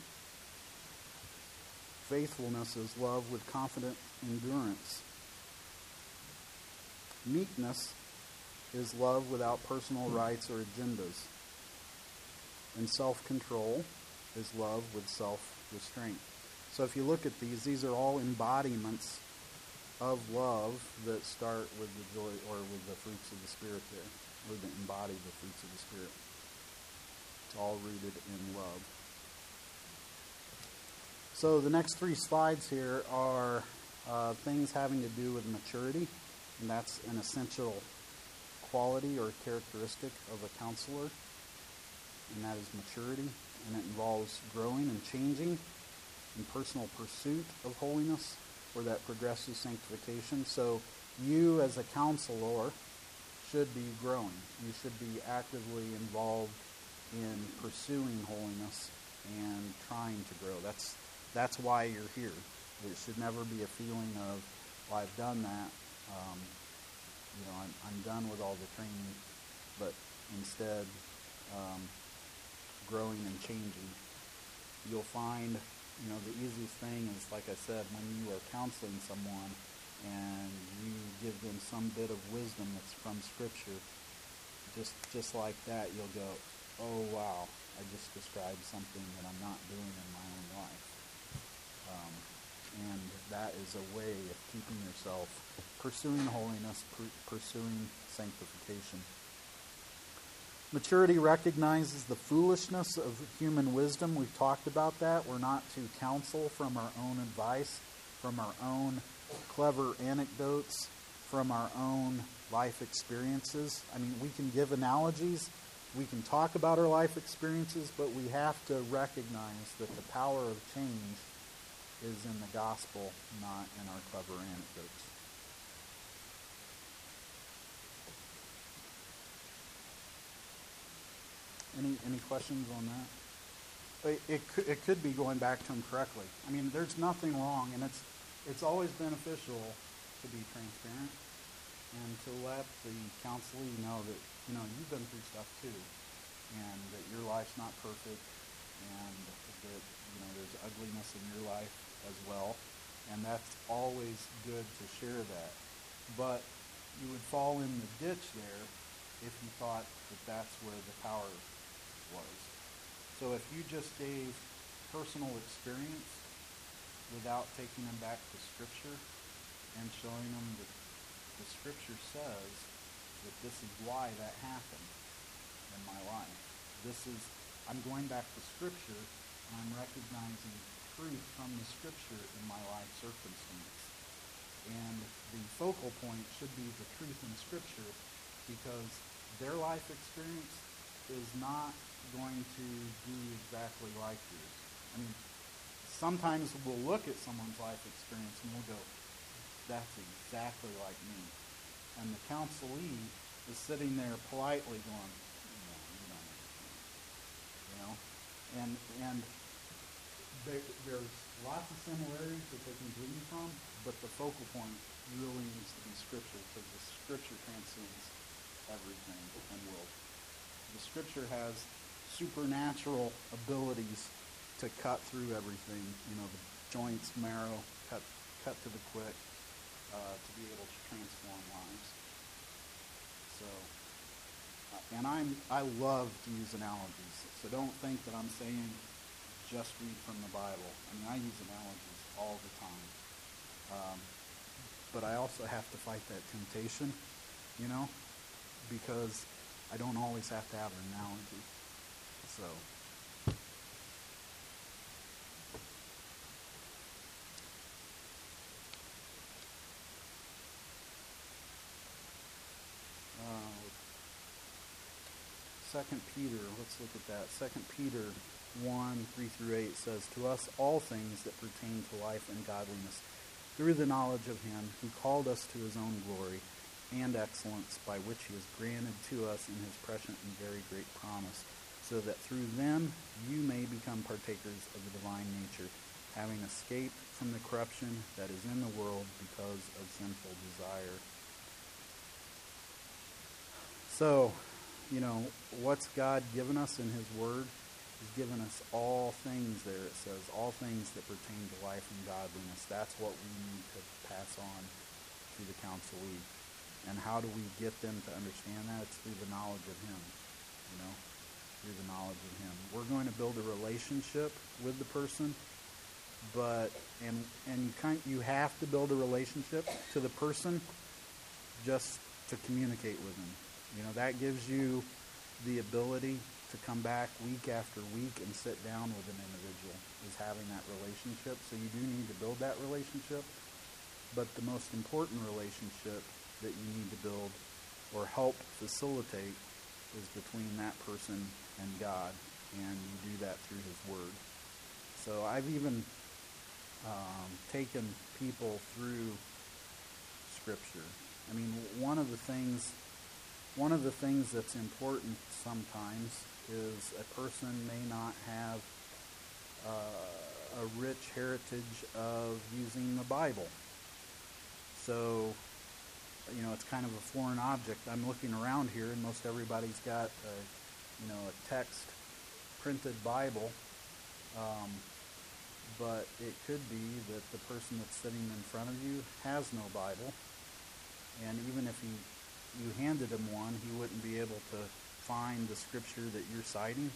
Faithfulness is love with confident endurance. Meekness is love without personal rights or agendas. And self-control is love with self-restraint. So if you look at these, these are all embodiments of love that start with the joy or with the fruits of the Spirit there, or that embody the fruits of the Spirit. It's all rooted in love. So the next three slides here are uh, things having to do with maturity, and that's an essential quality or characteristic of a counselor, and that is maturity, and it involves growing and changing in personal pursuit of holiness, or that progressive sanctification. So you as a counselor should be growing. You should be actively involved in pursuing holiness and trying to grow. That's that's why you're here. It should never be a feeling of, well, I've done that. Um, you know, I'm, I'm done with all the training, but instead um, growing and changing. You'll find, you know, the easiest thing is, like I said, when you are counseling someone and you give them some bit of wisdom that's from Scripture, just just like that, you'll go, oh, wow, I just described something that I'm not doing in my own life. Um, and that is a way of keeping yourself pursuing holiness, pr- pursuing sanctification. Maturity recognizes the foolishness of human wisdom. We've talked about that. We're not to counsel from our own advice, from our own clever anecdotes, from our own life experiences. I mean, we can give analogies, we can talk about our life experiences, but we have to recognize that the power of change is in the gospel, not in our clever anecdotes. Any any questions on that? It, it, could, it could be going back to him correctly. I mean, there's nothing wrong, and it's it's always beneficial to be transparent and to let the counselee know that, you know, you've been through stuff too, and that your life's not perfect, and that, you know, there's ugliness in your life as well, and that's always good to share that. But you would fall in the ditch there if you thought that that's where the power was. So if you just gave personal experience without taking them back to Scripture and showing them that the Scripture says that this is why that happened in my life. This is, I'm going back to Scripture, and I'm recognizing truth from the Scripture in my life circumstance. And the focal point should be the truth in Scripture, because their life experience is not going to be exactly like yours. I mean, sometimes we'll look at someone's life experience and we'll go, that's exactly like me. And the counselee is sitting there politely going, no, you don't understand. You know? And and there, there's lots of similarities that they can glean from, but the focal point really needs to be Scripture, because the Scripture transcends everything and will. The Scripture has supernatural abilities to cut through everything, you know, the joints, marrow, cut cut to the quick, uh, to be able to transform lives. So, uh, and I'm I love to use analogies. So don't think that I'm saying just read from the Bible. I mean, I use analogies all the time. Um, but I also have to fight that temptation, you know, because I don't always have to have an analogy. So... Second Peter, let's look at that. Second Peter one, three through eight says, "To us all things that pertain to life and godliness, through the knowledge of him who called us to his own glory and excellence, by which he has granted to us in his prescient and very great promise, so that through them you may become partakers of the divine nature, having escaped from the corruption that is in the world because of sinful desire." So, you know, what's God given us in his word? He's given us all things there. It says all things that pertain to life and godliness. That's what we need to pass on to the counselee. And how do we get them to understand that? It's through the knowledge of him, you know, through the knowledge of him. We're going to build a relationship with the person, but, and and you kind you have to build a relationship to the person just to communicate with them. You know, that gives you the ability to come back week after week and sit down with an individual, is having that relationship. So you do need to build that relationship. But the most important relationship that you need to build or help facilitate is between that person and God. And you do that through his word. So I've even um, taken people through Scripture. I mean, one of the things... One of the things that's important sometimes is a person may not have uh, a rich heritage of using the Bible. So, you know, it's kind of a foreign object. I'm looking around here, and most everybody's got a, you know, a text printed Bible. Um, but it could be that the person that's sitting in front of you has no Bible, and even if he you handed him one, he wouldn't be able to find the scripture that you're citing.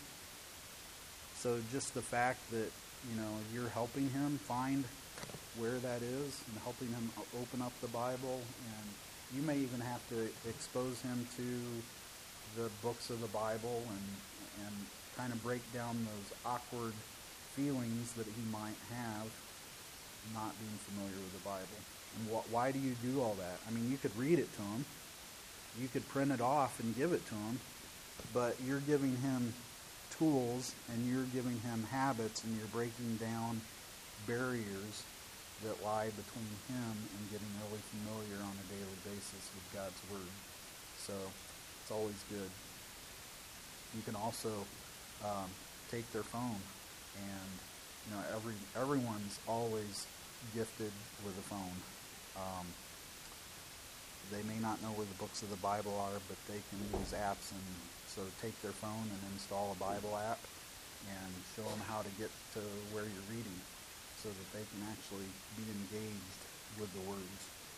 So just the fact that, you know, you're helping him find where that is and helping him open up the Bible, and you may even have to expose him to the books of the Bible and and kind of break down those awkward feelings that he might have not being familiar with the Bible. And wh- why do you do all that? I mean, you could read it to him. You could print it off and give it to him, but you're giving him tools and you're giving him habits and you're breaking down barriers that lie between him and getting really familiar on a daily basis with God's Word. So it's always good. You can also um, take their phone, and you know every everyone's always gifted with a phone. Um, They may not know where the books of the Bible are, but they can use apps, and so take their phone and install a Bible app and show them how to get to where you're reading so that they can actually be engaged with the words.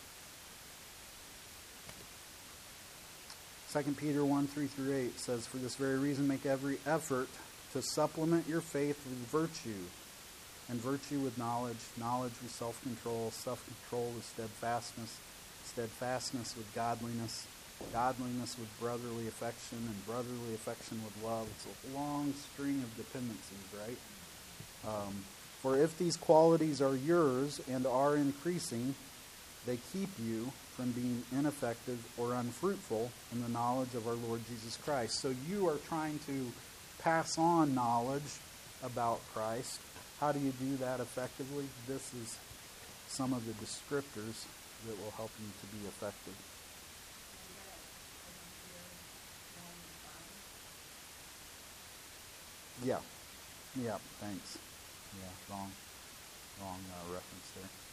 Second Peter one, three through eight says, "For this very reason make every effort to supplement your faith with virtue, and virtue with knowledge, knowledge with self-control, self-control with steadfastness, steadfastness with godliness, godliness with brotherly affection, and brotherly affection with love." It's a long string of dependencies, right? Um, For if these qualities are yours and are increasing, they keep you from being ineffective or unfruitful in the knowledge of our Lord Jesus Christ. So you are trying to pass on knowledge about Christ. How do you do that effectively? This is some of the descriptors that will help you to be effective. Yeah. Yeah, thanks. Yeah, wrong, wrong uh, reference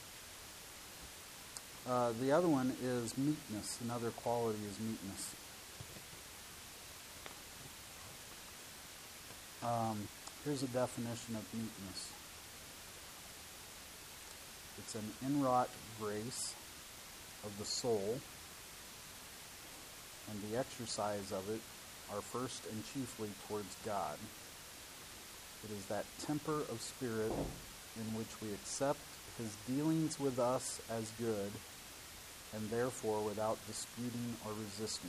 there. Uh, the other one is meekness. Another quality is meekness. Um, here's a definition of meekness. It's an inwrought grace of the soul, and the exercise of it are first and chiefly towards God. It is that temper of spirit in which we accept his dealings with us as good, and therefore without disputing or resisting.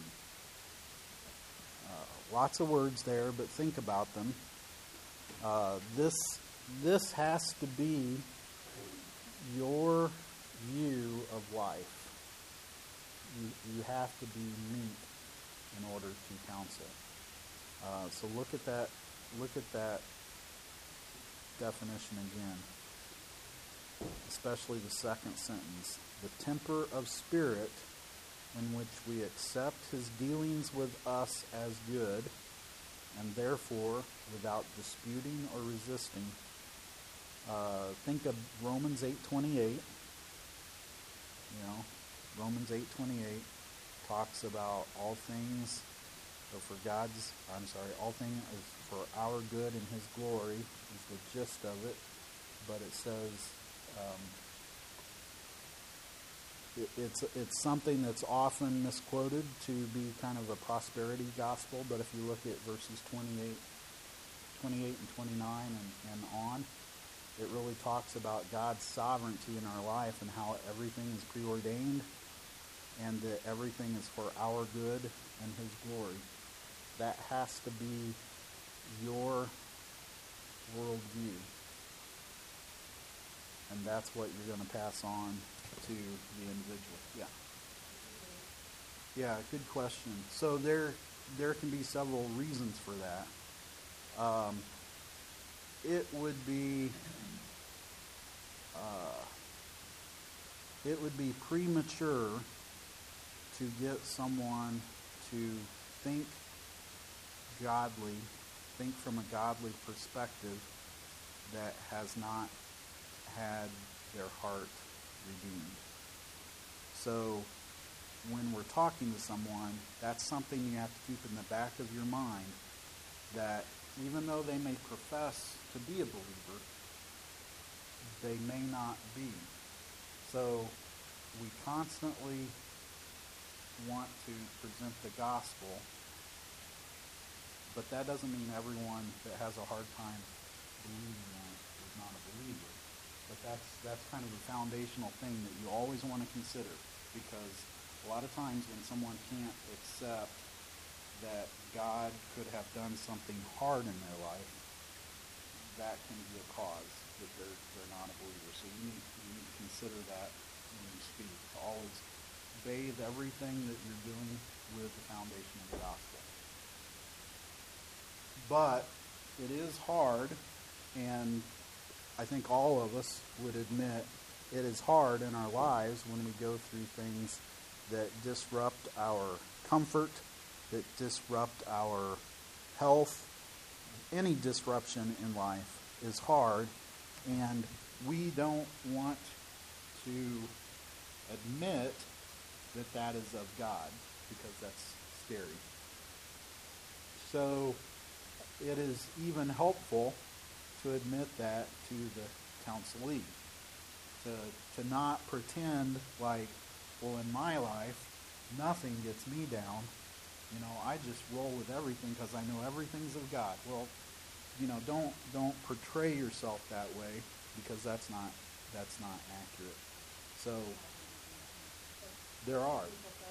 Uh, lots of words there, but think about them. Uh, this this has to be your view of life. You, you have to be meek in order to counsel. Uh, so look at that. Look at that definition again, especially the second sentence. The temper of spirit in which we accept his dealings with us as good, and therefore without disputing or resisting. Uh, think of Romans eight twenty-eight. You know, Romans eight twenty-eight talks about all things are for God's, I'm sorry, all things are for our good and his glory is the gist of it. But it says um, it, it's it's something that's often misquoted to be kind of a prosperity gospel. But if you look at verses twenty-eight, twenty-eight and twenty-nine and, and on, it really talks about God's sovereignty in our life and how everything is preordained and that everything is for our good and his glory. That has to be your worldview. And that's what you're going to pass on to the individual. Yeah. Yeah, good question. So there there can be several reasons for that. Um, it would be uh, it would be premature to get someone to think godly, think from a godly perspective that has not had their heart redeemed. So when we're talking to someone, that's something you have to keep in the back of your mind, that even though they may profess to be a believer, they may not be. So we constantly want to present the gospel, but that doesn't mean everyone that has a hard time believing that is not a believer. But that's that's kind of a foundational thing that you always want to consider, because a lot of times when someone can't accept that God could have done something hard in their life, that can be a cause that they're they're not a believer. So you need you need to consider that when you speak, to always bathe everything that you're doing with the foundation of the gospel. But it is hard, and I think all of us would admit it is hard in our lives when we go through things that disrupt our comfort, that disrupt our health. Any disruption in life is hard, and we don't want to admit that that is of God, because that's scary. So it is even helpful to admit that to the counselee, to to not pretend like, well, in my life, nothing gets me down. You know, I just roll with everything because I know everything's of God. Well, you know, don't don't portray yourself that way, because that's not that's not accurate. So there are.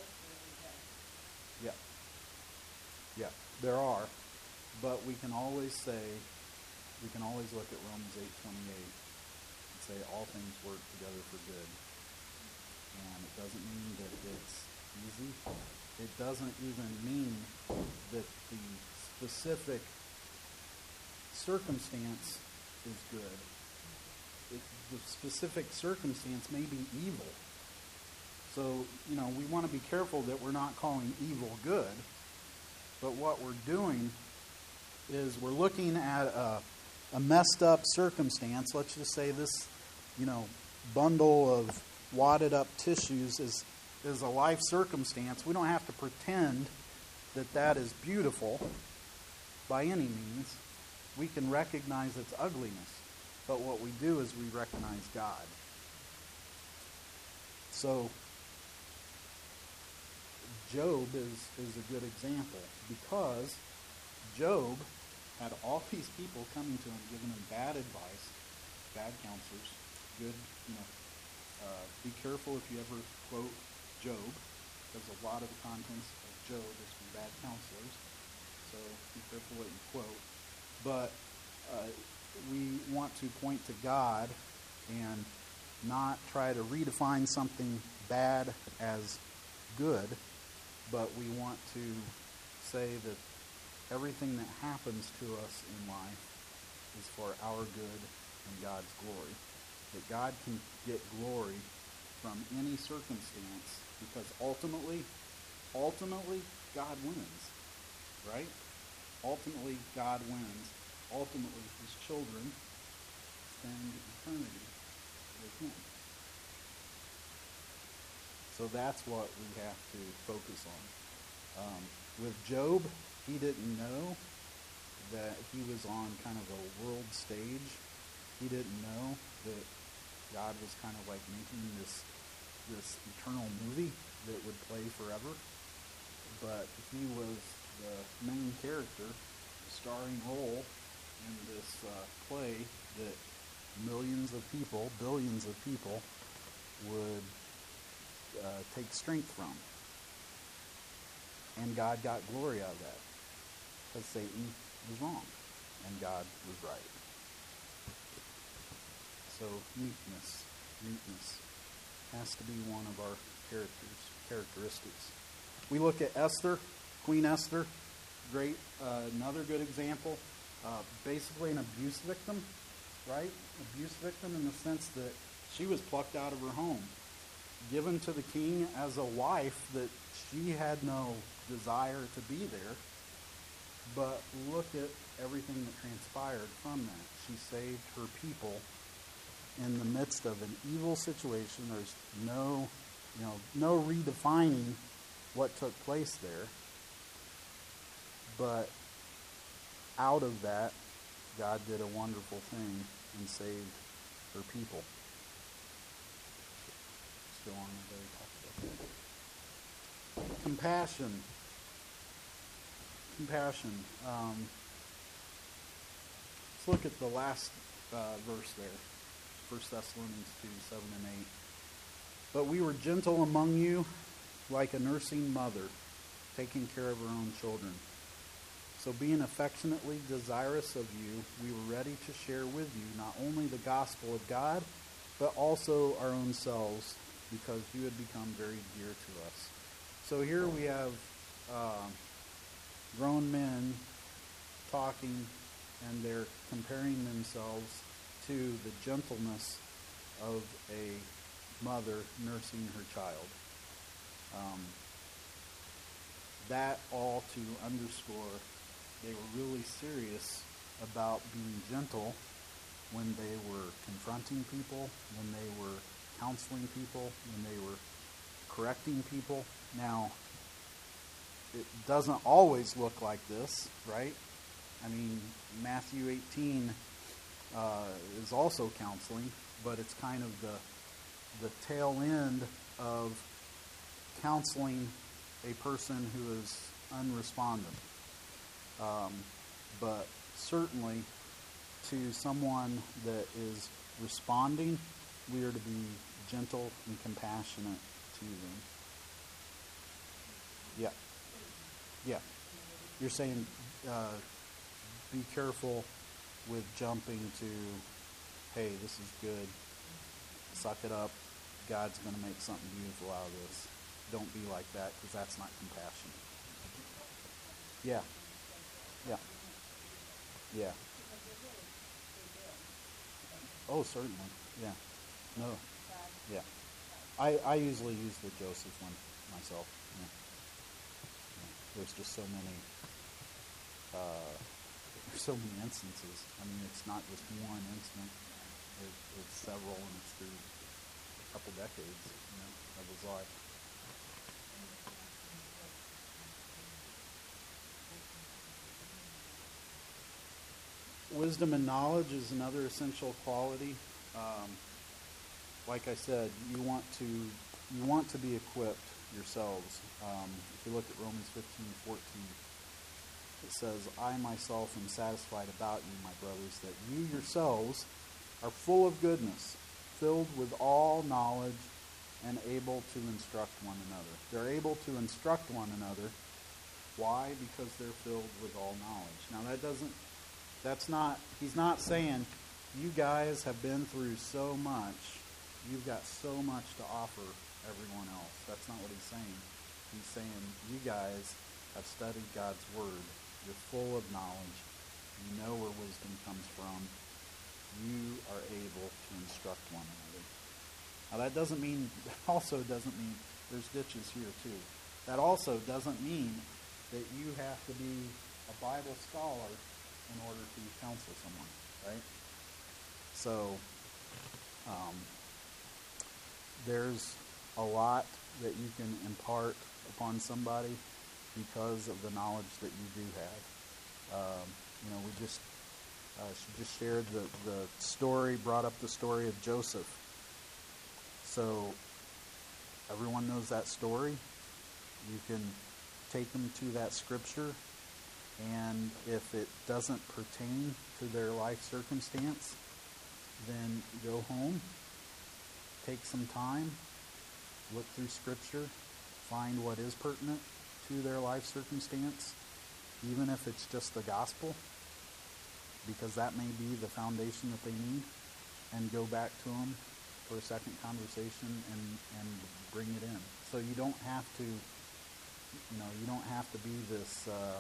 Yeah. Yeah, there are. But we can always say, we can always look at Romans eight twenty-eight and say all things work together for good. And it doesn't mean that it's easy. It doesn't even mean that the specific circumstance is good. It, the specific circumstance may be evil. So, you know, we want to be careful that we're not calling evil good. But what we're doing is we're looking at a, a messed up circumstance. Let's just say this, you know, bundle of wadded up tissues is is a life circumstance. We don't have to pretend that that is beautiful by any means. We can recognize its ugliness. But what we do is we recognize God. So Job is, is a good example, because Job had all these people coming to him, giving him bad advice, bad counselors, good, you know, uh, be careful if you ever quote Job, because a lot of the contents of Job is from bad counselors, so be careful what you quote. But uh, we want to point to God and not try to redefine something bad as good, but we want to say that everything that happens to us in life is for our good and God's glory. That God can get glory from any circumstance, because ultimately, ultimately, God wins, right? Ultimately, God wins. Ultimately, his children spend eternity with him. So that's what we have to focus on. Um, with Job, he didn't know that he was on kind of a world stage. He didn't know that God was kind of like making this this eternal movie that would play forever. But he was the main character, starring role in this uh, play that millions of people, billions of people would uh, take strength from. And God got glory out of that, because Satan was wrong and God was right. So meekness, meekness has to be one of our characters, characteristics. We look at Esther, Queen Esther, great, uh, another good example. Uh, basically an abuse victim, right? Abuse victim in the sense that she was plucked out of her home, given to the king as a wife that she had no desire to be there. But look at everything that transpired from that. She saved her people in the midst of an evil situation. There's no, you know, no redefining what took place there. But out of that, God did a wonderful thing and saved her people. Let's go on and talk about that. Compassion. Compassion. Um, let's look at the last uh, verse there. First Thessalonians two, seven and eight. But we were gentle among you, like a nursing mother, taking care of her own children. So being affectionately desirous of you, we were ready to share with you not only the gospel of God, but also our own selves, because you had become very dear to us. So here we have uh, grown men talking, and they're comparing themselves to the gentleness of a mother nursing her child. Um, that all to underscore they were really serious about being gentle when they were confronting people, when they were counseling people, when they were correcting people. Now, it doesn't always look like this, right? I mean, Matthew eighteen uh, is also counseling, but it's kind of the the tail end of counseling a person who is unrespondent. Um, but certainly to someone that is responding, we are to be gentle and compassionate to them. Yeah. Yeah. You're saying uh, be careful with jumping to, hey, this is good. Suck it up. God's going to make something beautiful out of this. Don't be like that, because that's not compassion. Yeah. Yeah. Yeah. Oh, certainly. Yeah. No. Yeah. I, I usually use the Joseph one myself. Yeah. Yeah. There's just so many uh, there's so many instances. I mean, it's not just one incident. It, it's several, and it's through a couple decades, you know, of his life. Wisdom and knowledge is another essential quality. Um, like I said, you want to you want to be equipped yourselves. Um, if you look at Romans fifteen, fourteen, It says, I myself am satisfied about you, my brothers, that you yourselves are full of goodness, filled with all knowledge, and able to instruct one another. They're able to instruct one another. Why? Because they're filled with all knowledge. Now that doesn't, that's not, he's not saying, you guys have been through so much, you've got so much to offer everyone else. That's not what he's saying. He's saying, you guys have studied God's Word. You're full of knowledge. You know where wisdom comes from. You are able to instruct one another. Now that doesn't mean, also doesn't mean, there's ditches here too. That also doesn't mean that you have to be a Bible scholar in order to counsel someone, right? So, um, there's a lot that you can impart upon somebody because of the knowledge that you do have. Um, you know, we just uh, she just shared the, the story, brought up the story of Joseph. So everyone knows that story. You can take them to that scripture, and if it doesn't pertain to their life circumstance, then go home, take some time, look through scripture, find what is pertinent to their life circumstance, even if it's just the gospel, because that may be the foundation that they need, and go back to them for a second conversation and, and bring it in. So you don't have to, you know, you don't have to be this, uh,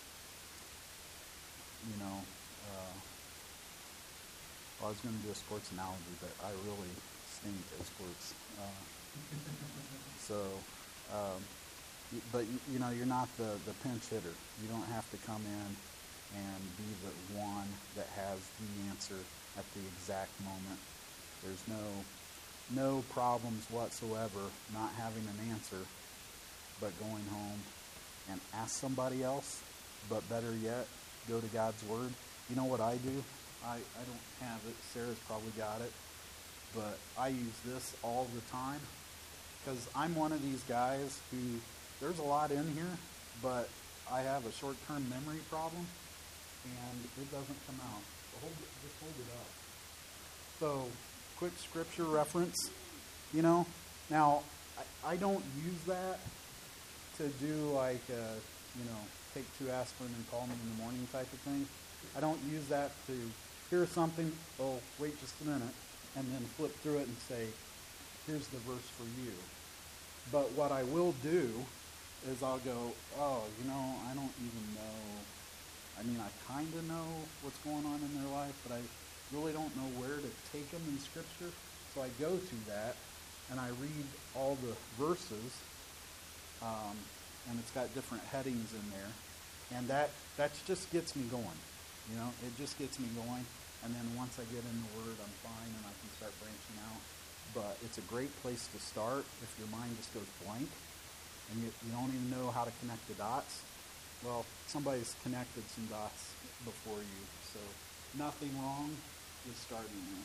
you know, uh, well, I was going to do a sports analogy, but I really stink at sports. Uh, so, um, but, you know, you're not the, the pinch hitter. You don't have to come in and be the one that has the answer at the exact moment. There's no no problems whatsoever not having an answer, but going home and ask somebody else, but better yet, go to God's Word. You know what I do? I, I don't have it. Sarah's probably got it. But I use this all the time because I'm one of these guys who, there's a lot in here, but I have a short-term memory problem, and it doesn't come out. So hold it, just hold it up. So, quick scripture reference, you know. Now, I, I don't use that to do like, a, you know, take two aspirin and call me in the morning type of thing. I don't use that to hear something, oh, wait just a minute, and then flip through it and say, here's the verse for you. But what I will do is I'll go, oh, you know, I don't even know. I mean, I kind of know what's going on in their life, but I really don't know where to take them in Scripture. So I go to that, and I read all the verses, um, and it's got different headings in there. And that that just gets me going. You know, it just gets me going. And then once I get in the Word, I'm fine, and I can start branching out. But it's a great place to start if your mind just goes blank, and you, you don't even know how to connect the dots. Well, somebody's connected some dots before you, so nothing wrong with starting there.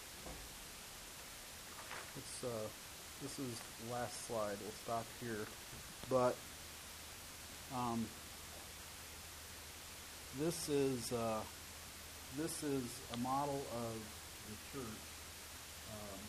It's, uh, this is the last slide. We'll stop here. But um, this is uh, this is a model of the church. Um,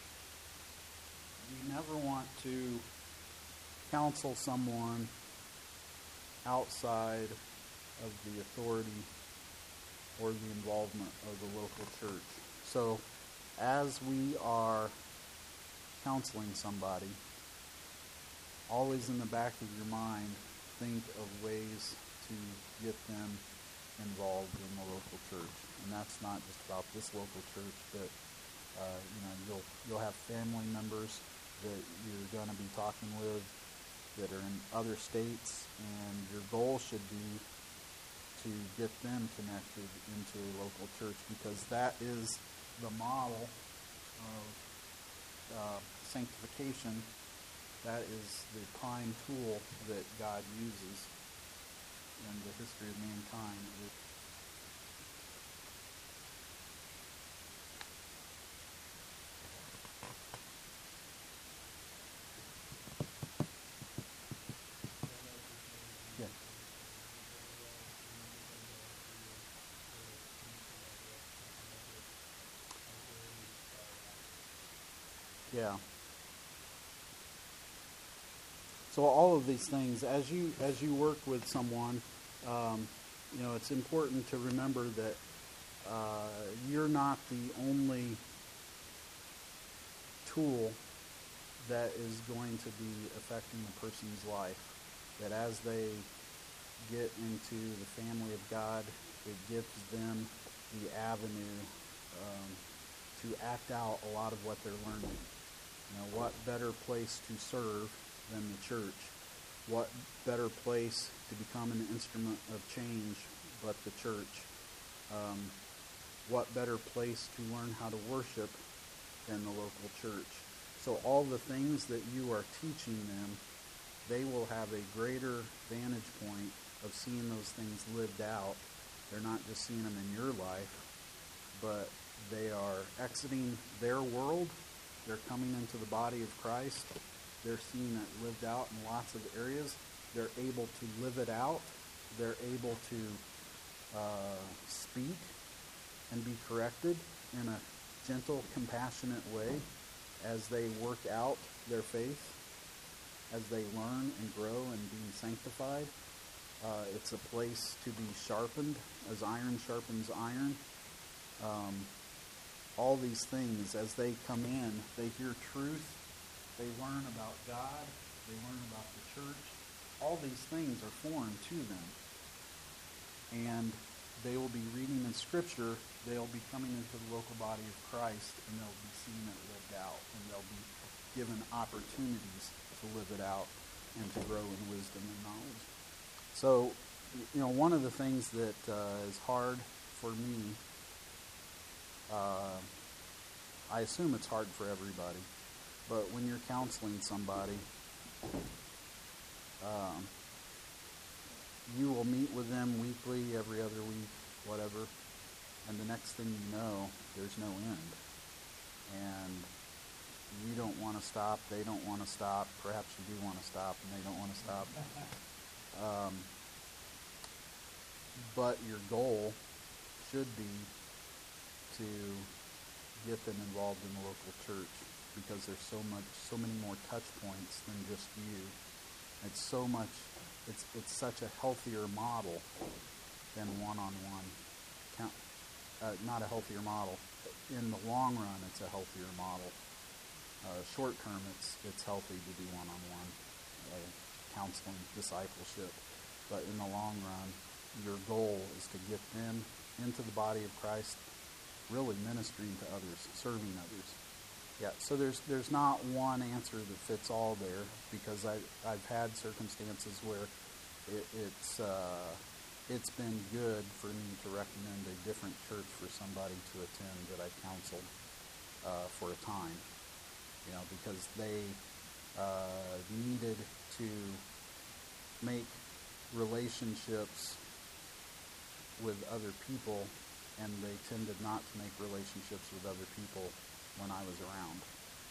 we never want to counsel someone outside of the authority or the involvement of the local church. So as we are counseling somebody, always in the back of your mind, think of ways to get them involved in the local church. And that's not just about this local church, but uh, you know, you'll you'll have family members that you're going to be talking with that are in other states, and your goal should be to get them connected into a local church, because that is the model of uh, sanctification. That is the prime tool that God uses in the history of mankind. Yeah. So all of these things, as you as you work with someone, um, you know, it's important to remember that uh, you're not the only tool that is going to be affecting a person's life. That as they get into the family of God, it gives them the avenue um, to act out a lot of what they're learning. You know, what better place to serve than the church? What better place to become an instrument of change but the church? Um, what better place to learn how to worship than the local church? So all the things that you are teaching them, they will have a greater vantage point of seeing those things lived out. They're not just seeing them in your life, but they are exiting their world. They're coming into the body of Christ. They're seeing it lived out in lots of areas. They're able to live it out. They're able to uh, speak and be corrected in a gentle, compassionate way as they work out their faith, as they learn and grow and be sanctified. Uh, it's a place to be sharpened as iron sharpens iron. Um, all these things, as they come in, they hear truth, they learn about God, they learn about the church. All these things are foreign to them. And they will be reading in Scripture, they'll be coming into the local body of Christ, and they'll be seeing it lived out, and they'll be given opportunities to live it out and to grow in wisdom and knowledge. So, you know, one of the things that uh, is hard for me, uh, I assume it's hard for everybody, but when you're counseling somebody, um, you will meet with them weekly, every other week, whatever, and the next thing you know, there's no end. And you don't want to stop, they don't want to stop, perhaps you do want to stop and they don't want to stop. Um, but your goal should be to get them involved in the local church, because there's so much, so many more touch points than just you. It's so much, it's it's such a healthier model than one-on-one. Count, uh, not a healthier model. In the long run, it's a healthier model. Uh, short term, it's it's healthy to do one-on-one uh, counseling, discipleship. But in the long run, your goal is to get them into the body of Christ, really ministering to others, serving others. Yeah, so there's there's not one answer that fits all there, because I I've had circumstances where it, it's uh, it's been good for me to recommend a different church for somebody to attend that I counseled uh, for a time, you know, because they uh, needed to make relationships with other people, and they tended not to make relationships with other people when I was around.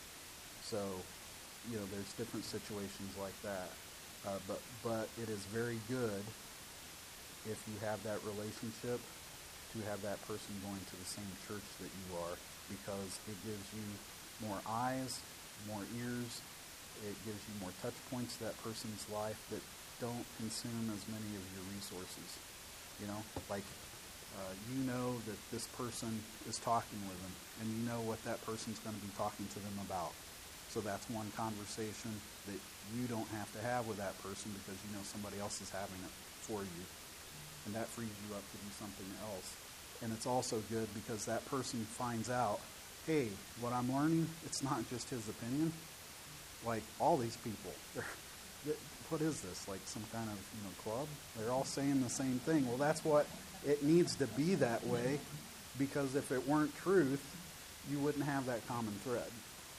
So, you know, there's different situations like that. Uh, but but it is very good if you have that relationship to have that person going to the same church that you are, because it gives you more eyes, more ears, it gives you more touch points to that person's life that don't consume as many of your resources. You know, like uh, you know that this person is talking with them, and you know what that person's going to be talking to them about. So that's one conversation that you don't have to have with that person, because you know somebody else is having it for you. And that frees you up to do something else. And it's also good because that person finds out, hey, what I'm learning, it's not just his opinion. Like, all these people, they're, what is this, like some kind of, you know, club? They're all saying the same thing. Well, that's what it needs to be that way, because if it weren't truth, you wouldn't have that common thread.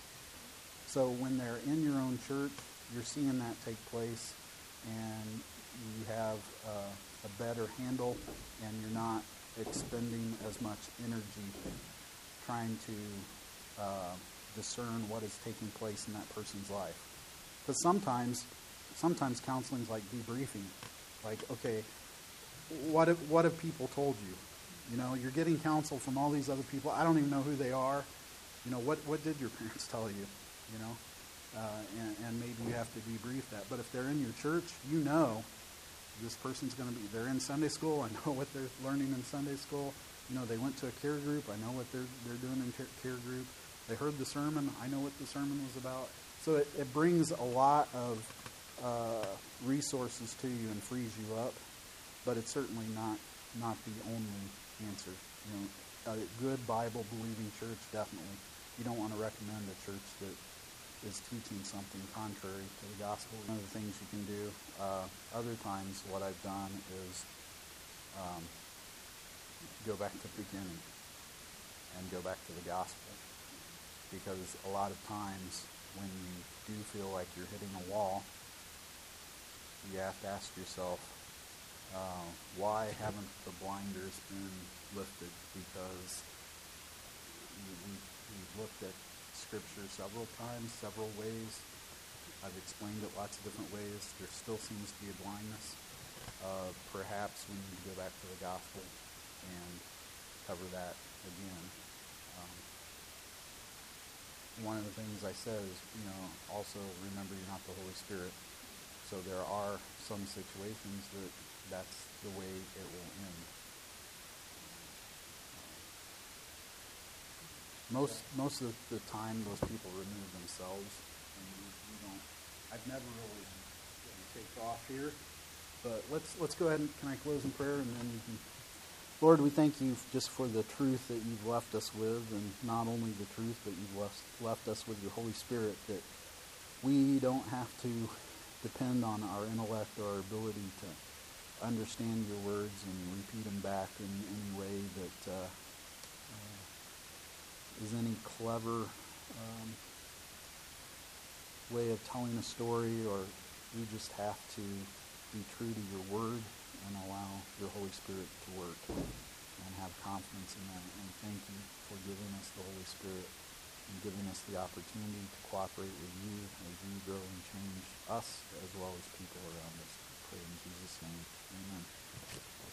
So when they're in your own church, you're seeing that take place, and you have uh, a better handle, and you're not expending as much energy trying to uh, discern what is taking place in that person's life. Because sometimes, sometimes counseling is like debriefing. Like, okay, what have, what have people told you? You know, you're getting counsel from all these other people. I don't even know who they are. You know, what, what did your parents tell you? you know, uh, and, and maybe you have to debrief that. But if they're in your church, you know this person's going to be, they're in Sunday school, I know what they're learning in Sunday school. You know, they went to a care group, I know what they're they're doing in care, care group. They heard the sermon, I know what the sermon was about. So it, it brings a lot of uh, resources to you and frees you up, but it's certainly not not the only answer. You know, a good Bible-believing church, definitely. You don't want to recommend a church that is teaching something contrary to the gospel. One of the things you can do. Uh, other times, what I've done is um, go back to the beginning and go back to the gospel, because a lot of times when you do feel like you're hitting a wall, you have to ask yourself, uh, why haven't the blinders been lifted? Because we, we've looked at Scripture several times, several ways. I've explained it lots of different ways. There still seems to be a blindness. Uh, perhaps we need to go back to the gospel and cover that again. Um, one of the things I said is, you know, also remember you're not the Holy Spirit. So there are some situations that that's the way it will end. Most most of the time, those people remove themselves, and we, we don't. I've never really take off here, but let's let's go ahead and can I close in prayer, and then you can. Lord, we thank you just for the truth that you've left us with, and not only the truth, but you've left left us with your Holy Spirit, that we don't have to depend on our intellect or our ability to understand your words and repeat them back in any way that uh, uh, is any clever um, way of telling a story, or we just have to be true to your word and allow your Holy Spirit to work and have confidence in that. And thank you for giving us the Holy Spirit and giving us the opportunity to cooperate with you as you grow and change us as well as people around us. I pray in Jesus' name. Amen.